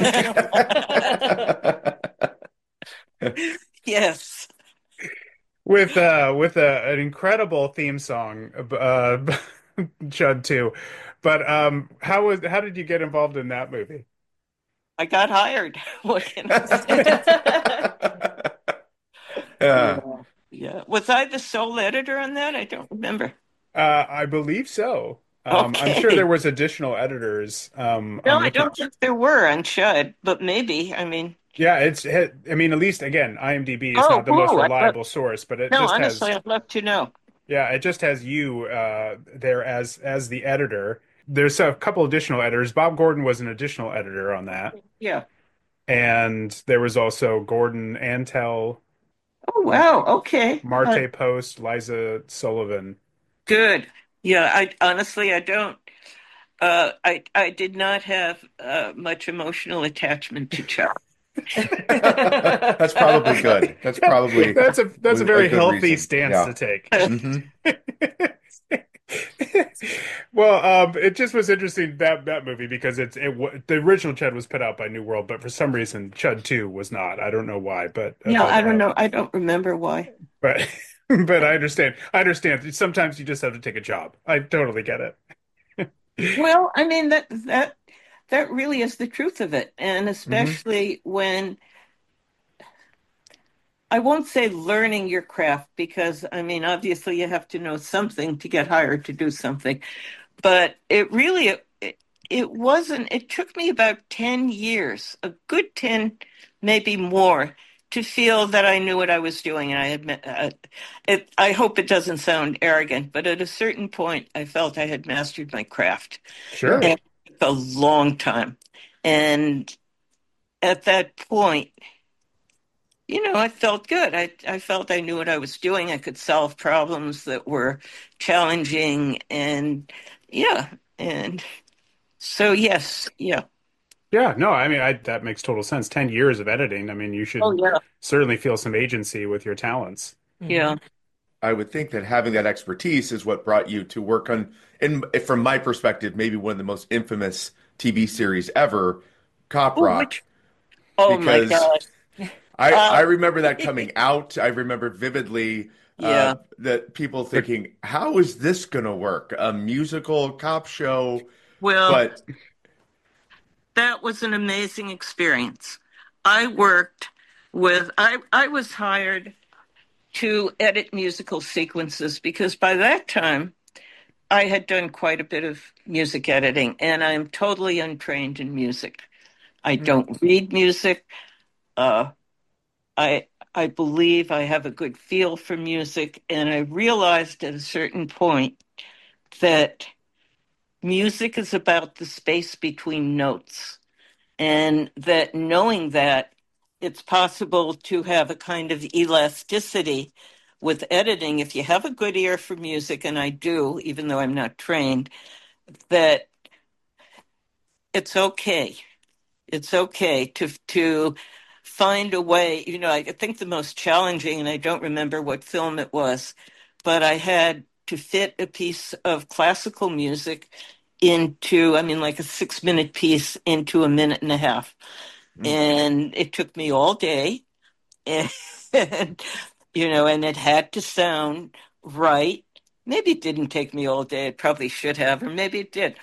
Yes. with uh, with a, an incredible theme song, uh, Chud two. But um, how was how did you get involved in that movie? I got hired. What can I say? Yeah. Yeah. Yeah. Was I the sole editor on that? I don't remember. Uh, I believe so. Um, I'm sure there Okay. was additional editors. Um, No, I'm I looking. don't think there were on Chud, but maybe. I mean, Yeah, it's. I mean, at least again, IMDb is oh, not the most cool. I love, reliable source, but it no, just honestly, has. I'd love to know. Yeah, it just has you uh, there as as the editor. There's a couple additional editors. Bob Gordon was an additional editor on that, Yeah. and there was also Gordon Antel, Oh, wow. Okay. Uh, Marte Post, Liza Sullivan. good. Yeah, I honestly, I don't. Uh, I I did not have uh, much emotional attachment to Chuck. That's probably good. That's probably That's a that's a was a very good healthy reason. stance to Yeah. take. Hmm. Well, um, it just was interesting that that movie because it's it wa- the original Chud was put out by New World, but for some reason Chud two was not. I don't know why, but uh, Yeah, but I don't uh, know. I don't remember why. but but I understand. I understand. Sometimes you just have to take a job. I totally get it. Well, I mean that that that really is the truth of it, and Hmm. especially when I won't say learning your craft because I mean obviously you have to know something to get hired to do something, but it really it, it wasn't. It took me about ten years, a good ten, maybe more, to feel that I knew what I was doing. And I admit, uh, it. I hope it doesn't sound arrogant, but at a certain point, I felt I had mastered my craft. Sure. Yeah. And it took a long time. And at that point, you know, I felt good. I, I felt I knew what I was doing. I could solve problems that were challenging. And yeah. And so, yes. Yeah. Yeah. No, I mean, I, that makes total sense. Ten years of editing. I mean, you Oh, should yeah. certainly feel some agency with your talents. Yeah. I would think that having that expertise is what brought you to work on, in from my perspective, maybe one of the most infamous T V series ever, Cop Oh, Rock, which, oh my because gosh. I Uh, I remember that coming out. I remember vividly uh, yeah. that people But thinking, "How is this going to work? A musical cop show?" Well, But that was an amazing experience. I worked with, I, I was hired to edit musical sequences because by that time I had done quite a bit of music editing and I'm totally untrained in music. I don't read music. Uh, I I believe I have a good feel for music, and I realized at a certain point that music is about the space between notes, and that knowing that it's possible to have a kind of elasticity with editing if you have a good ear for music, and I do, even though I'm not trained, that it's okay. It's okay to to find a way. You know, I think the most challenging, and I don't remember what film it was, but I had to fit a piece of classical music into, I mean, like a six minute piece into a minute and a half. mm, And it took me all day. And, you know, and it had to sound right. Maybe it didn't take me all day. It probably should have, or maybe it did.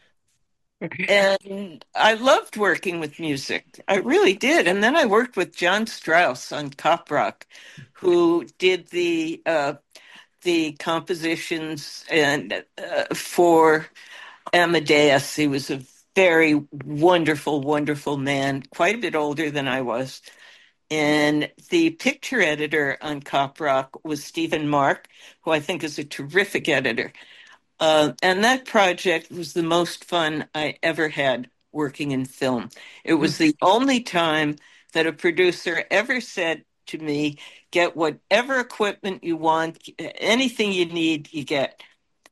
And I loved working with music. I really did. And then I worked with John Strauss on Cop Rock, who did the uh, the compositions and uh, for Amadeus. He was a very wonderful, wonderful man, quite a bit older than I was. And the picture editor on Cop Rock was Stephen Mark, who I think is a terrific editor. Uh, and that project was the most fun I ever had working in film. It was the only time that a producer ever said to me, get whatever equipment you want, anything you need, you get.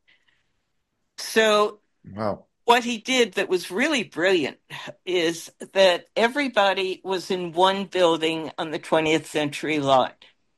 So Wow. what he did that was really brilliant is that everybody was in one building on the twentieth century lot.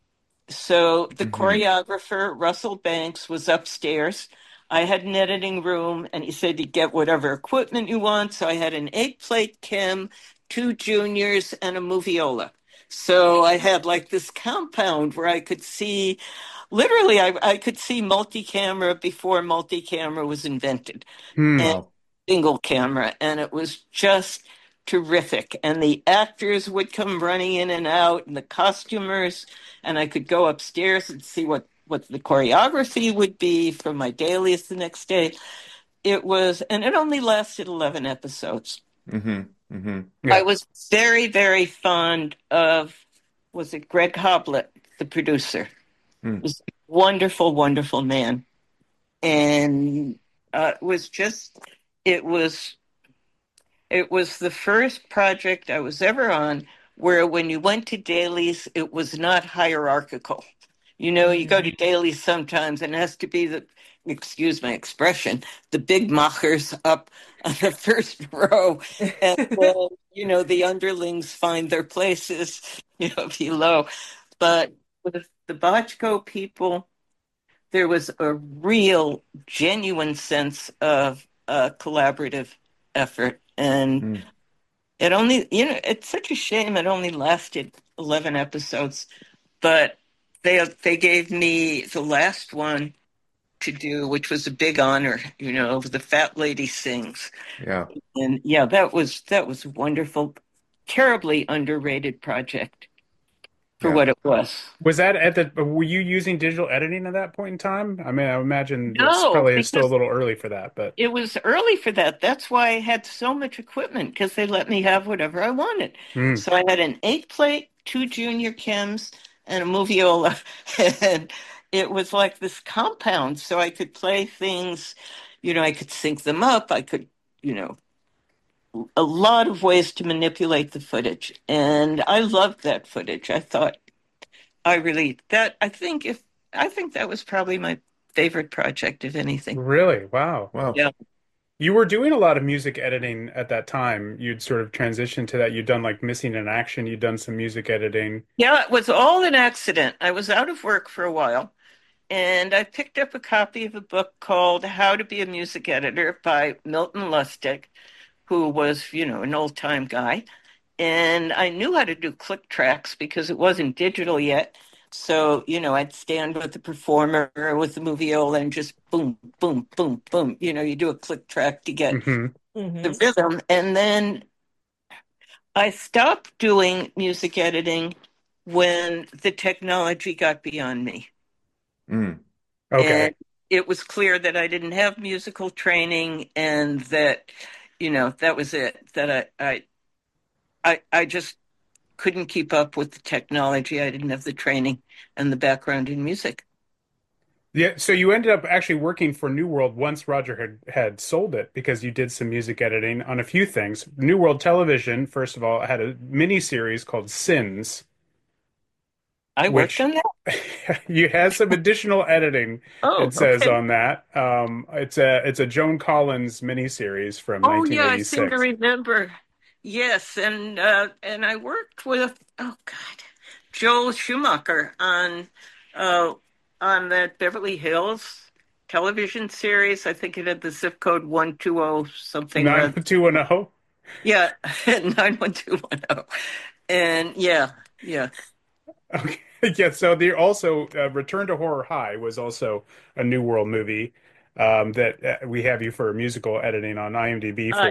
So the Mhm. choreographer, Russell Banks, was upstairs. I had an editing room, and he said you get whatever equipment you want. So I had an eight-plate Kim, two juniors, and a moviola. So I had like this compound where I could see, literally, I, I could see multi-camera before multi-camera was invented, Hmm. and Wow. single camera, and it was just terrific. And the actors would come running in and out, and the costumers, and I could go upstairs and see what what the choreography would be for my dailies the next day. It was, and it only lasted eleven episodes. Mm-hmm. Mm-hmm. Yeah. I was very, very fond of, was it Greg Hoblet, the producer? Hmm. Was a wonderful, wonderful man. And uh, it was just, it was, it was the first project I was ever on where when you went to dailies, it was not hierarchical. You know, you go to dailies sometimes and it has to be the, excuse my expression, the big machers up on the first row. And then, you know, the underlings find their places, you know, below. But with the Botchko people, there was a real, genuine sense of uh, collaborative effort. And Mm. it only, you know, it's such a shame it only lasted eleven episodes. But they they gave me the last one to do, which was a big honor, you know, the Fat Lady Sings. Yeah. And yeah, that was that was a wonderful, terribly underrated project for Yeah. what it was. Was that at the, were you using digital editing at that point in time? I mean, I imagine it's No, probably still a because little early for that, but it was early for that. That's why I had so much equipment, because they let me have whatever I wanted. Hmm. So I had an eight plate, two junior Kims, and a moviola. And it was like this compound. So I could play things, you know, I could sync them up. I could, you know, a lot of ways to manipulate the footage. And I loved that footage. I thought I really, that, I think if, I think that was probably my favorite project, if anything. Really? Wow. Wow. Yeah. You were doing a lot of music editing at that time. You'd sort of transitioned to that. You'd done like Missing in Action. You'd done some music editing. Yeah, it was all an accident. I was out of work for a while, and I picked up a copy of a book called How to Be a Music Editor by Milton Lustig, who was, you know, an old-time guy. And I knew how to do click tracks because it wasn't digital yet. So, you know, I'd stand with the performer or with the moviola and just boom, boom, boom, boom. You know, you do a click track to get Hmm. the rhythm. And then I stopped doing music editing when the technology got beyond me. Mm. Okay. And it was clear that I didn't have musical training and that, you know, that was it. That I I I, I just couldn't keep up with the technology. I didn't have the training and the background in music. Yeah, so you ended up actually working for New World once Roger had, had sold it because you did some music editing on a few things. New World Television, first of all, had a mini series called Sins. I Which- worked on that. You had some additional editing, Oh, it says okay. on that. Um, it's a it's a Joan Collins miniseries from Oh, yeah, I seem to nineteen eighty-six. remember. Yes, and uh, and I worked with, oh God, Joel Schumacher on uh, on that Beverly Hills television series. I think it had the zip code one two zero something. or other. nine two one zero. Yeah, nine one two one zero. And yeah, yeah. Okay. Yeah, so there also uh, Return to Horror High was also a New World movie um, that uh, we have you for musical editing on IMDb Uh, for.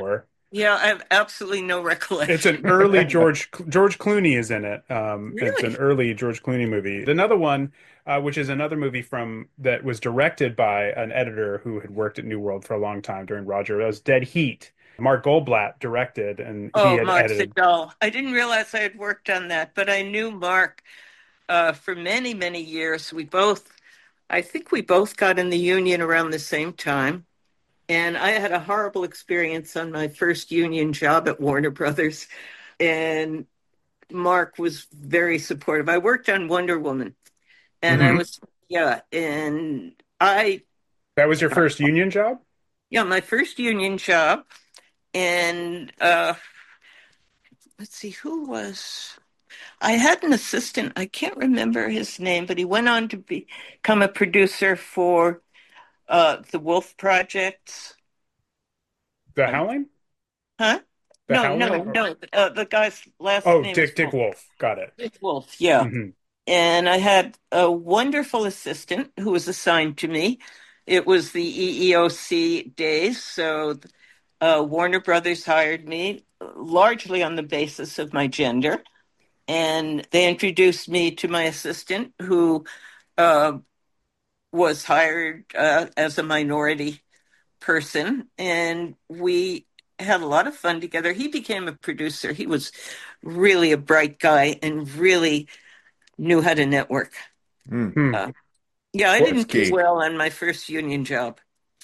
Yeah, I have absolutely no recollection. It's an early George George Clooney is in it. Um, it's an Really? early George Clooney movie. Another one, uh, which is another movie from that was directed by an editor who had worked at New World for a long time during Roger. That was Dead Heat. Mark Goldblatt directed, and he Oh, had Mark edited. Siddall. I didn't realize I had worked on that, but I knew Mark uh, for many, many years. We both, I think we both got in the union around the same time. And I had a horrible experience on my first union job at Warner Brothers. And Mark was very supportive. I worked on Wonder Woman, and I Mhm. was, yeah, and I, That was your first union job? yeah, my first union job. And uh, let's see, who was, I had an assistant. I can't remember his name, but he went on to be, become a producer for uh, the Wolf Projects. The Um, Howling? huh? The No, no, Howling? Or- no. Uh, the guy's last Oh, name is Dick Dick Wolf. Wolf. Got it. Dick Wolf, yeah. hmm And I had a wonderful assistant who was assigned to me. It was the E E O C days, so uh, Warner Brothers hired me largely on the basis of my gender. And they introduced me to my assistant, who uh, was hired uh, as a minority person. And we had a lot of fun together. He became a producer. He was really a bright guy and really knew how to network. Mm, Hmm. Uh, yeah, I Well, that's didn't do key. well on my first union job.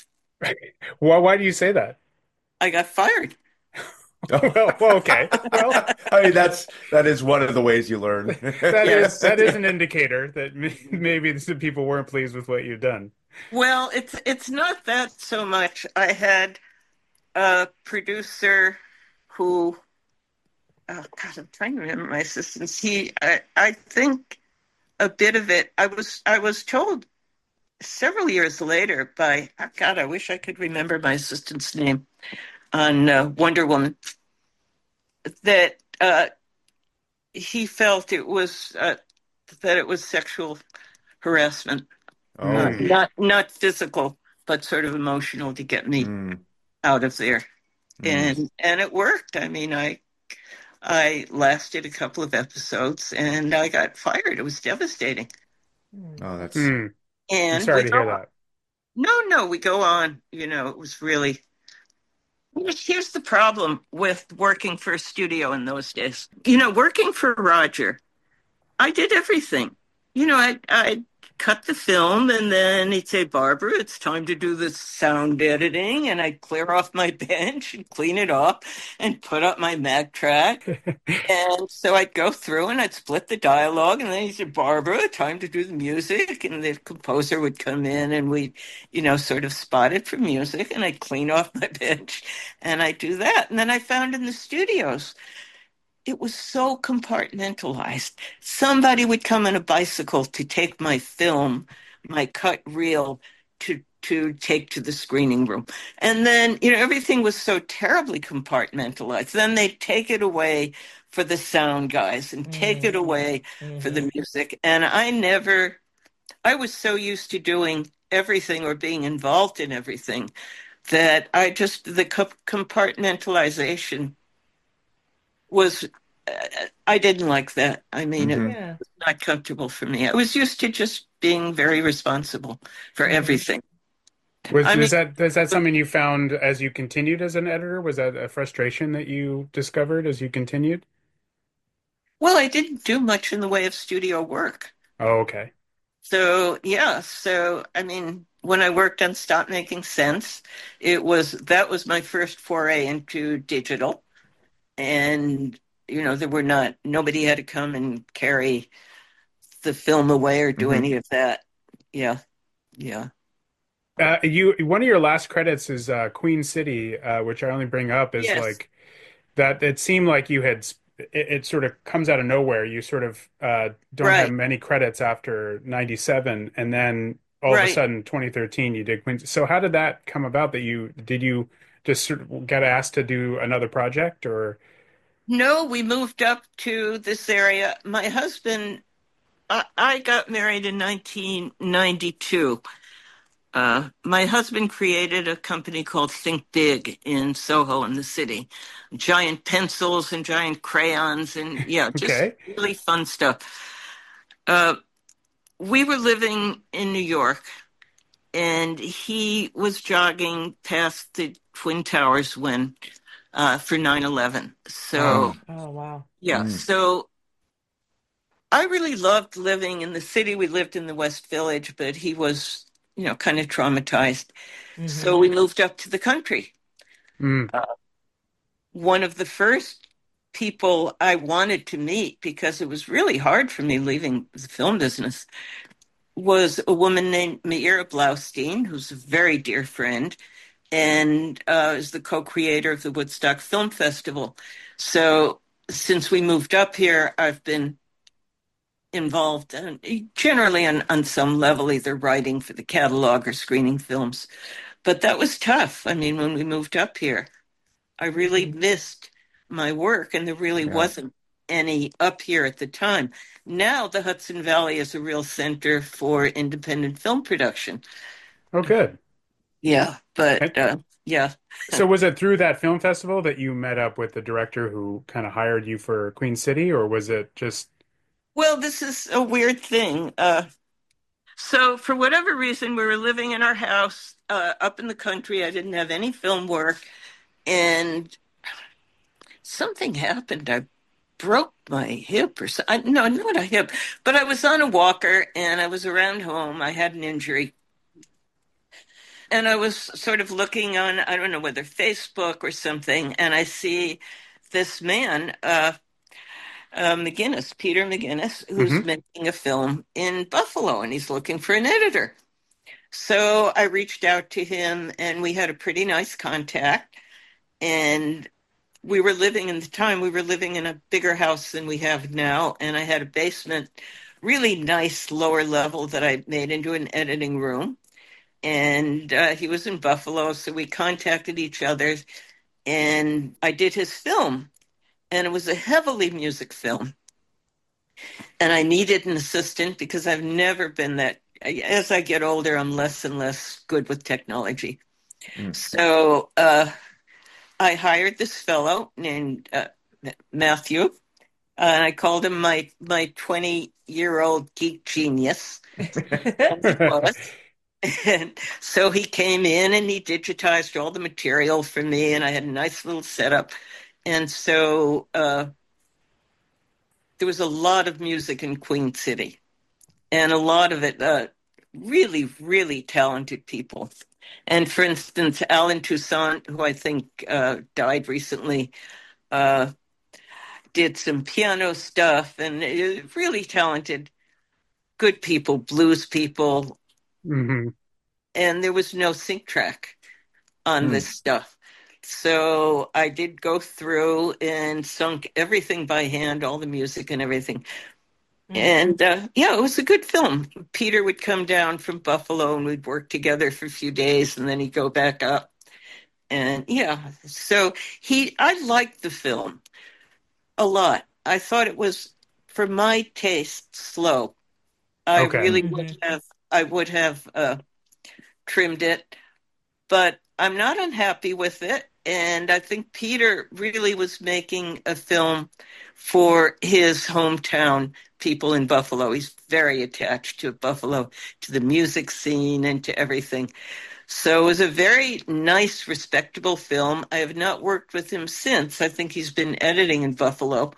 why, why do you say that? I got fired. Well, well, okay. Well, I mean, that's that is one of the ways you learn. that is Yes. that is an indicator that may- maybe some people weren't pleased with what you've done. Well, it's it's not that so much. I had a producer who, oh God, I'm trying to remember my assistants. He, I, I think a bit of it. I was I was told several years later by, oh God, I wish I could remember my assistant's name on uh, Wonder Woman, that uh, he felt it was uh, that it was sexual harassment, uh, Oh, Hmm. not not physical, but sort of emotional to get me mm, out of there. mm. And and it worked. I mean, I I lasted a couple of episodes and I got fired. It was devastating. Oh, that's Hmm. I'm And sorry we to go hear on. that. No, no, we go on. You know, it was really. Here's the problem with working for a studio in those days. You know, working for Roger, I did everything. You know, I I cut the film, and then he'd say, "Barbara, it's time to do the sound editing," and I'd clear off my bench and clean it up and put up my mag track. And so I'd go through and I'd split the dialogue, and then he said, "Barbara, time to do the music," and the composer would come in, and we, you know, sort of spot it for music, and I'd clean off my bench, and I'd do that. And then I found in the studios it was so compartmentalized. Somebody would come on a bicycle to take my film, my cut reel, to to take to the screening room. And then, you know, everything was so terribly compartmentalized. Then they'd take it away for the sound guys and take it away for the music. And I never, I was so used to doing everything or being involved in everything that I just, the co- compartmentalization was, uh, I didn't like that. I mean, it was hmm Yeah. not comfortable for me. I was used to just being very responsible for everything. Was I mean, is that is that something you found as you continued as an editor? Was that a frustration that you discovered as you continued? well, I didn't do much in the way of studio work. Oh, okay. So, yeah, so I mean, when I worked on Stop Making Sense, it was that was my first foray into digital. And, you know, there were not, nobody had to come and carry the film away or do hmm any of that. Yeah, yeah. Uh, you one of your last credits is uh, Queen City, uh, which I only bring up is Yes, like that. It seemed like you had it, it sort of comes out of nowhere. You sort of uh, don't have right, many credits after ninety-seven, and then all of a right. sudden, twenty thirteen, you did Queen. So how did that come about? That you did you just sort of get asked to do another project, or No, we moved up to this area. My husband, I, I got married in nineteen ninety-two. Uh, my husband created a company called Think Big in Soho in the city. Giant pencils and giant crayons and yeah, just Okay. really fun stuff. Uh, we were living in New York and he was jogging past the Twin Towers when uh, for nine eleven. So, Oh, wow. yeah, Mm. so I really loved living in the city. We lived in the West Village, but he was, you know, kind of traumatized. Mhm. So we moved up to the country. Mm. Uh, one of the first people I wanted to meet, because it was really hard for me leaving the film business, was a woman named Meira Blaustein, who's a very dear friend and uh, is the co-creator of the Woodstock Film Festival. So since we moved up here, I've been involved in, generally on, on some level, either writing for the catalog or screening films. But that was tough. I mean, when we moved up here, I really missed my work, and there really Yeah. wasn't any up here at the time. Now the Hudson Valley is a real center for independent film production. Oh, good. Yeah, but And uh, yeah. so was it through that film festival that you met up with the director who kind of hired you for Queen City, or was it just... Well, this is a weird thing. Uh, so for whatever reason, we were living in our house uh, up in the country. I didn't have any film work, and something happened. I broke my hip or something. No, not a hip, but I was on a walker and I was around home. I had an injury. And I was sort of looking on, I don't know whether Facebook or something, and I see this man, uh, uh, McGinnis, Peter McGinnis, who's Mhm. making a film in Buffalo, and he's looking for an editor. So I reached out to him, and we had a pretty nice contact. And we were living in the time, we were living in a bigger house than we have now, and I had a basement, really nice lower level that I made into an editing room. And uh, he was in Buffalo, so we contacted each other, and I did his film, and it was a heavily music film. And I needed an assistant because I've never been that. As I get older, I'm less and less good with technology. Mm. So uh, I hired this fellow named uh, Matthew, and I called him my my twenty year old geek genius. And he was. And so he came in and he digitized all the material for me, and I had a nice little setup. And so uh, there was a lot of music in Queen City, and a lot of it uh, really, really talented people. And for instance, Alan Toussaint, who I think uh, died recently, uh, did some piano stuff, and uh, really talented, good people, blues people. Mhm. And there was no sync track on Mm. this stuff. So I did go through and sunk everything by hand, all the music and everything. Mm. And uh, yeah, it was a good film. Peter would come down from Buffalo and we'd work together for a few days and then he'd go back up. And yeah, so he, I liked the film a lot. I thought it was, for my taste, slow. I Okay. really Mhm. would have, I would have uh, trimmed it, but I'm not unhappy with it. And I think Peter really was making a film for his hometown people in Buffalo. He's very attached to Buffalo, to the music scene and to everything. So it was a very nice, respectable film. I have not worked with him since. I think he's been editing in Buffalo.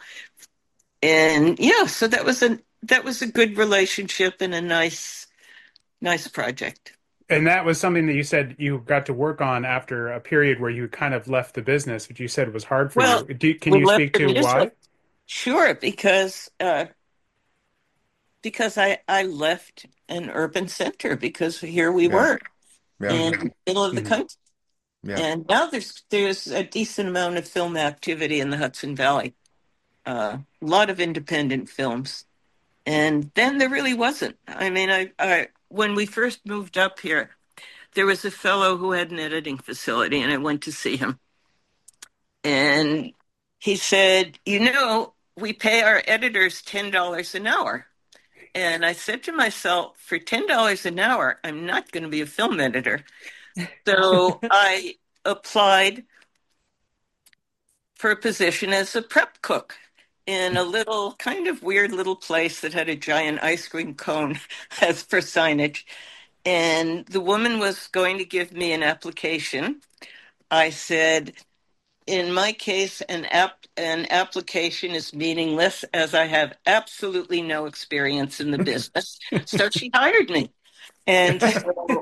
And yeah, so that was a that was a good relationship and a nice nice project. And that was something that you said you got to work on after a period where you kind of left the business, which you said was hard for Well, you. Do, can we you left speak the to music. why? Sure, because uh, because I, I left an urban center because here we Yeah. were Yeah. in the middle of the Mhm. country. Yeah. And now there's there's a decent amount of film activity in the Hudson Valley. Uh, a lot of independent films. And then there really wasn't. I mean, I, I when we first moved up here, there was a fellow who had an editing facility, and I went to see him. And he said, you know, we pay our editors ten dollars an hour. And I said to myself, for ten dollars an hour, I'm not going to be a film editor. So I applied for a position as a prep cook in a little kind of weird little place that had a giant ice cream cone as for signage. And the woman was going to give me an application. I said, in my case, an app an application is meaningless as I have absolutely no experience in the business. So she hired me. And so,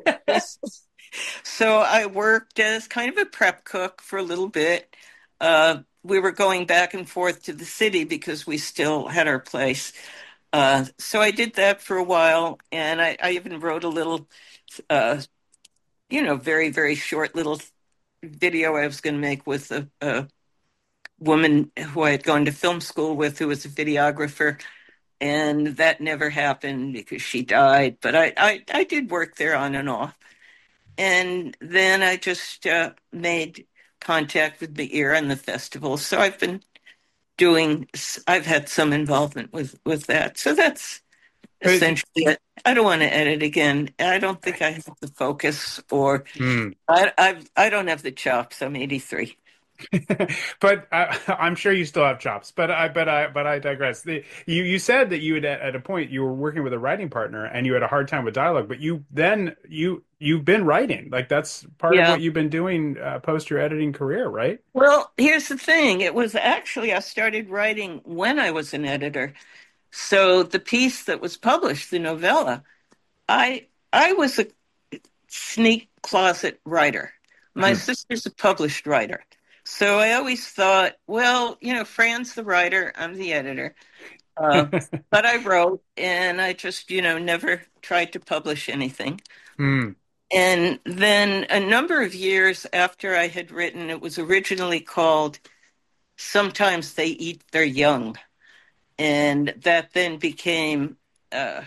so I worked as kind of a prep cook for a little bit. Uh, we were going back and forth to the city because we still had our place. Uh, so I did that for a while, and I, I even wrote a little, uh, you know, very, very short little video I was going to make with a, a woman who I had gone to film school with who was a videographer, and that never happened because she died. But I, I, I did work there on and off. And then I just uh, made contact with the Era and the festival. So I've been doing, I've had some involvement with, with that. So that's essentially it. I don't want to edit again. I don't think I have the focus, or mm. I, I I don't have the chops. I'm eighty-three. But I, I'm sure you still have chops. But I, but I, but I digress. The, you, you said that you had at a point you were working with a writing partner and you had a hard time with dialogue. But you then you you've been writing, like that's part yeah. of what you've been doing uh, post your editing career, right? Well, here's the thing. It was actually I started writing when I was an editor. So the piece that was published, the novella, I I was a sneak closet writer. My hmm. sister's a published writer. So I always thought, well, you know, Fran's the writer, I'm the editor. Uh, but I wrote, and I just, you know, never tried to publish anything. Hmm. And then a number of years after I had written, it was originally called Sometimes They Eat Their Young. And that then became uh,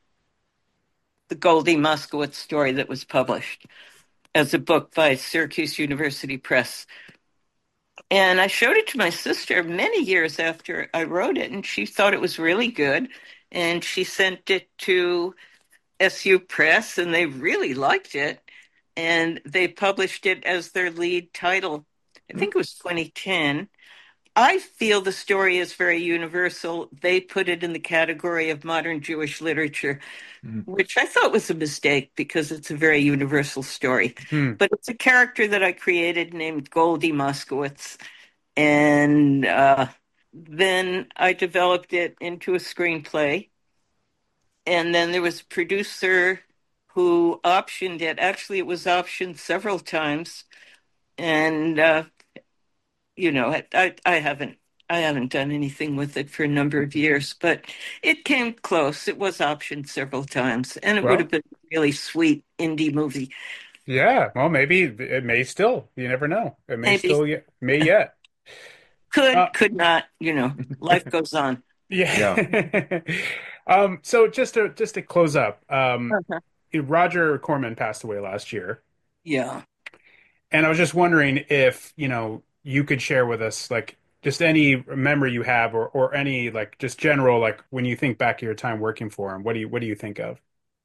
the Goldie Moskowitz story that was published as a book by Syracuse University Press. And I showed it to my sister many years after I wrote it, and she thought it was really good. And she sent it to S U Press, and they really liked it. And they published it as their lead title. I think it was twenty ten. I feel the story is very universal. They put it in the category of modern Jewish literature, mm-hmm. which I thought was a mistake because it's a very universal story. Hmm. But it's a character that I created named Goldie Moskowitz. And uh, then I developed it into a screenplay. And then there was a producer who optioned it. Actually, it was optioned several times. And uh, you know, I, I haven't I haven't done anything with it for a number of years, but it came close. It was optioned several times, and it well, would have been a really sweet indie movie. Yeah, well, maybe it may still. You never know. It may maybe. still yet, may yet. Could uh, could not. You know, life goes on. Yeah. yeah. um. So just to just to close up, um, uh-huh. Roger Corman passed away last year. Yeah. And I was just wondering if you know. you could share with us, like, just any memory you have, or, or any, like, just general, like, when you think back of your time working for him, what do you, what do you think of?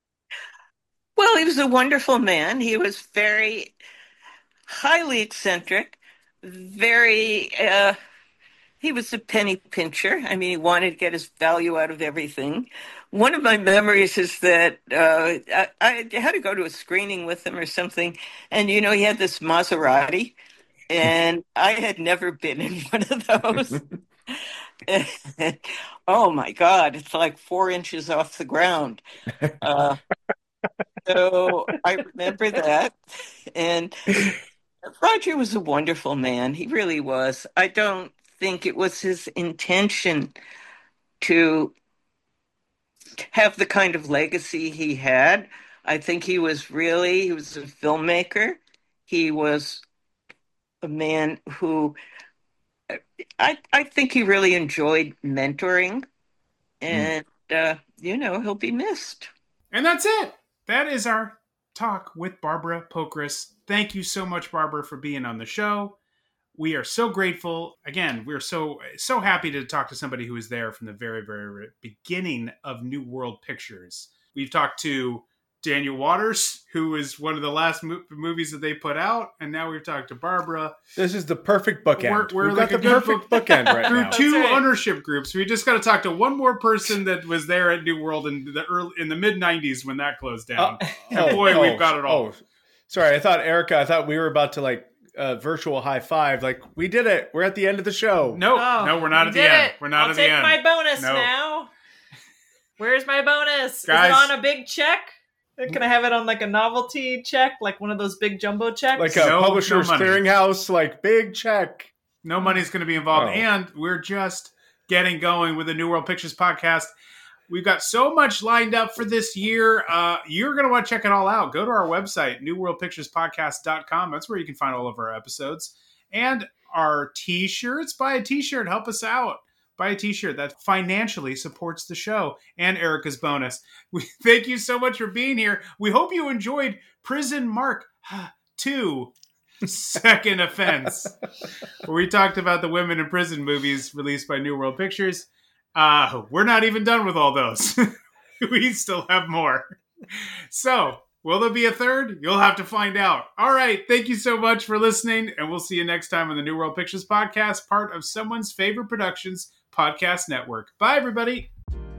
Well, he was a wonderful man. He was very highly eccentric, very, uh, he was a penny pincher. I mean, he wanted to get his value out of everything. One of my memories is that uh, I, I had to go to a screening with him or something, and, you know, he had this Maserati. And I had never been in one of those. and, oh, my God. It's like four inches off the ground. Uh, so I remember that. And Roger was a wonderful man. He really was. I don't think it was his intention to have the kind of legacy he had. I think he was really, he was a filmmaker. He was a man who I I think he really enjoyed mentoring, and mm. uh, you know, he'll be missed. And that's it. That is our talk with Barbara Pokras. Thank you so much, Barbara, for being on the show. we are so grateful. Again, we're so so happy to talk to somebody who was there from the very, very beginning of New World Pictures. We've talked to Daniel Waters, who was one of the last mo- movies that they put out, and now we've talked to Barbara. This is the perfect bookend. We're, we're We've like got a the perfect book- bookend right through now. two right. ownership groups. We just got to talk to one more person that was there at New World in the early in the mid nineties when that closed down. Uh, and boy, we've got it all. Oh, sorry, I thought Erica. I thought we were about to like uh, virtual high five. Like we did it. We're at the end of the show. No, Oh, no, we're not we at the did end. it. We're not I'll at the take end. my bonus No. now. Where's my bonus? Guys. Is it on a big check? Can I have it on like a novelty check, like one of those big jumbo checks? Like a No- publisher's no money. clearinghouse, like big check. No money's going to be involved. Oh. And we're just getting going with the New World Pictures podcast. We've got so much lined up for this year. Uh, you're going to want to check it all out. Go to our website, new world pictures podcast dot com. That's where you can find all of our episodes. And our t-shirts. Buy a t-shirt. Help us out. Buy a t-shirt that financially supports the show and Erica's bonus. We thank you so much for being here. We hope you enjoyed Prison Mark two, Second Offense, where we talked about the women in prison movies released by New World Pictures. Uh, we're not even done with all those. We still have more. So, will there be a third? You'll have to find out. All right. Thank you so much for listening, and we'll see you next time on the New World Pictures podcast, part of Someone's Favorite Productions podcast network. Bye, everybody.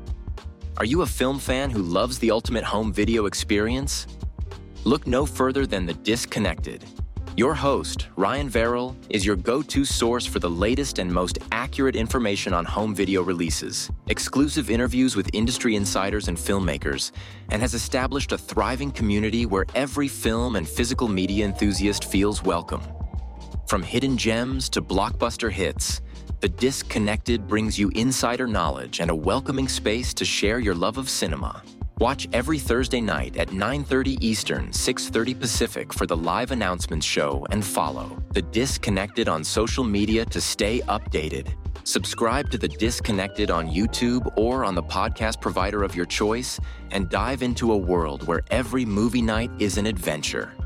Are you a film fan who loves the ultimate home video experience? Look no further than The Disconnected. Your host, Ryan Verrill, is your go-to source for the latest and most accurate information on home video releases, exclusive interviews with industry insiders and filmmakers, and has established a thriving community where every film and physical media enthusiast feels welcome. From hidden gems to blockbuster hits, The Disconnected brings you insider knowledge and a welcoming space to share your love of cinema. Watch every Thursday night at nine thirty Eastern, six thirty Pacific for the live announcements show, and follow The Disconnected on social media to stay updated. Subscribe to The Disconnected on YouTube or on the podcast provider of your choice and dive into a world where every movie night is an adventure.